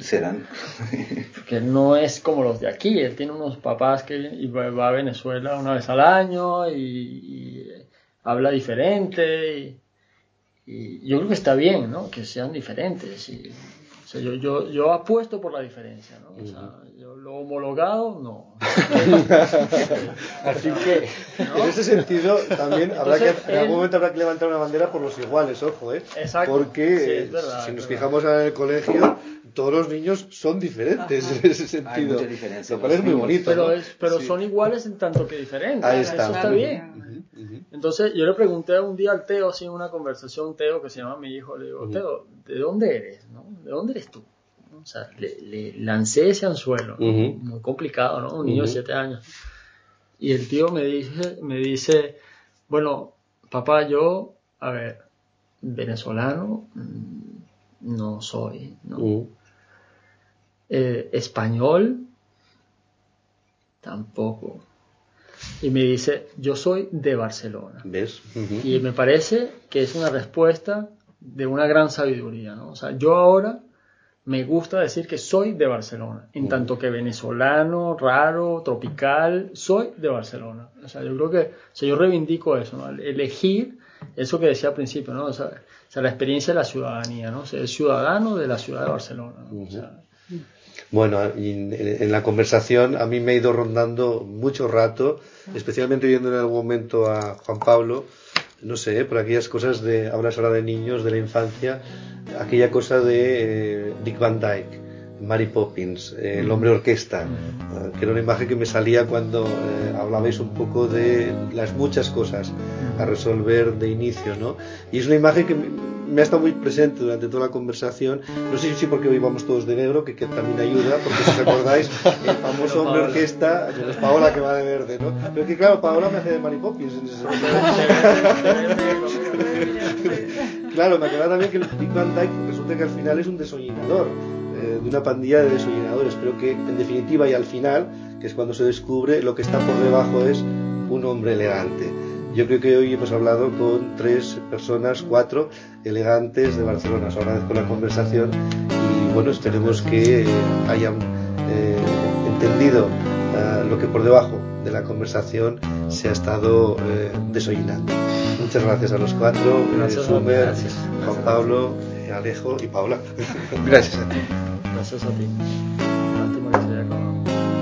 no es como los de aquí. Él tiene unos papás que va a Venezuela una vez al año y habla diferente, y yo creo que está bien, ¿no? Que sean diferentes. O sea, yo apuesto por la diferencia, ¿no? O sea, lo homologado, no. Así que, ¿no? En ese sentido, también en algún momento habrá que levantar una bandera por los iguales, ojo, ¿eh? Exacto. Porque sí, es verdad, si nos fijamos en el colegio, todos los niños son diferentes en ese sentido. Hay mucha diferencia. Lo cual es muy bonito, pero son iguales en tanto que diferentes. Ahí está. Eso está bien. Entonces yo le pregunté un día al Teo, así en una conversación, Teo, que se llama mi hijo, le digo, Teo, ¿de dónde eres? ¿No? ¿De dónde eres tú? O sea, le lancé ese anzuelo, ¿no? Muy complicado, ¿no? Un niño de 7 años. Y el tío me dice, bueno, papá, yo, a ver, venezolano no soy, ¿no? Español tampoco. Y me dice, yo soy de Barcelona. ¿Ves? Y me parece que es una respuesta de una gran sabiduría, ¿no? O sea, yo ahora me gusta decir que soy de Barcelona, en tanto que venezolano, raro, tropical, soy de Barcelona. O sea, yo creo que, yo reivindico eso, ¿no? Elegir eso que decía al principio, ¿no? O sea, la experiencia de la ciudadanía, ¿no? O sea, el ciudadano de la ciudad de Barcelona, ¿no? O sea, bueno, en la conversación a mí me ha ido rondando mucho rato, especialmente viendo en algún momento a Juan Pablo, no sé, por aquellas cosas de, hablas ahora de niños, de la infancia, aquella cosa de Dick Van Dyke, Mary Poppins, el hombre orquesta, que era una imagen que me salía cuando hablabais un poco de las muchas cosas a resolver de inicio, ¿no? Y es una imagen que me ha estado muy presente durante toda la conversación. No sé si porque hoy vamos todos de negro, que también ayuda, porque si os acordáis, el famoso hombre orquesta, que es Paola que va de verde, ¿no? Pero que claro, Paola me hace de Mary Poppins en ese Claro, me acaba también que el Dick Van Dyke resulta que al final es un desollinador, de una pandilla de desollinadores, pero que en definitiva y al final, que es cuando se descubre, lo que está por debajo es un hombre elegante. Yo creo que hoy hemos hablado con 3 personas, 4 elegantes de Barcelona. Os agradezco la conversación y bueno, esperemos que hayan entendido lo que por debajo de la conversación se ha estado desollinando. Muchas gracias a los 4, Sumer, Juan Pablo, Alejo y Paula. Gracias a ti. Gracias a ti. Lástima que se haya acabado.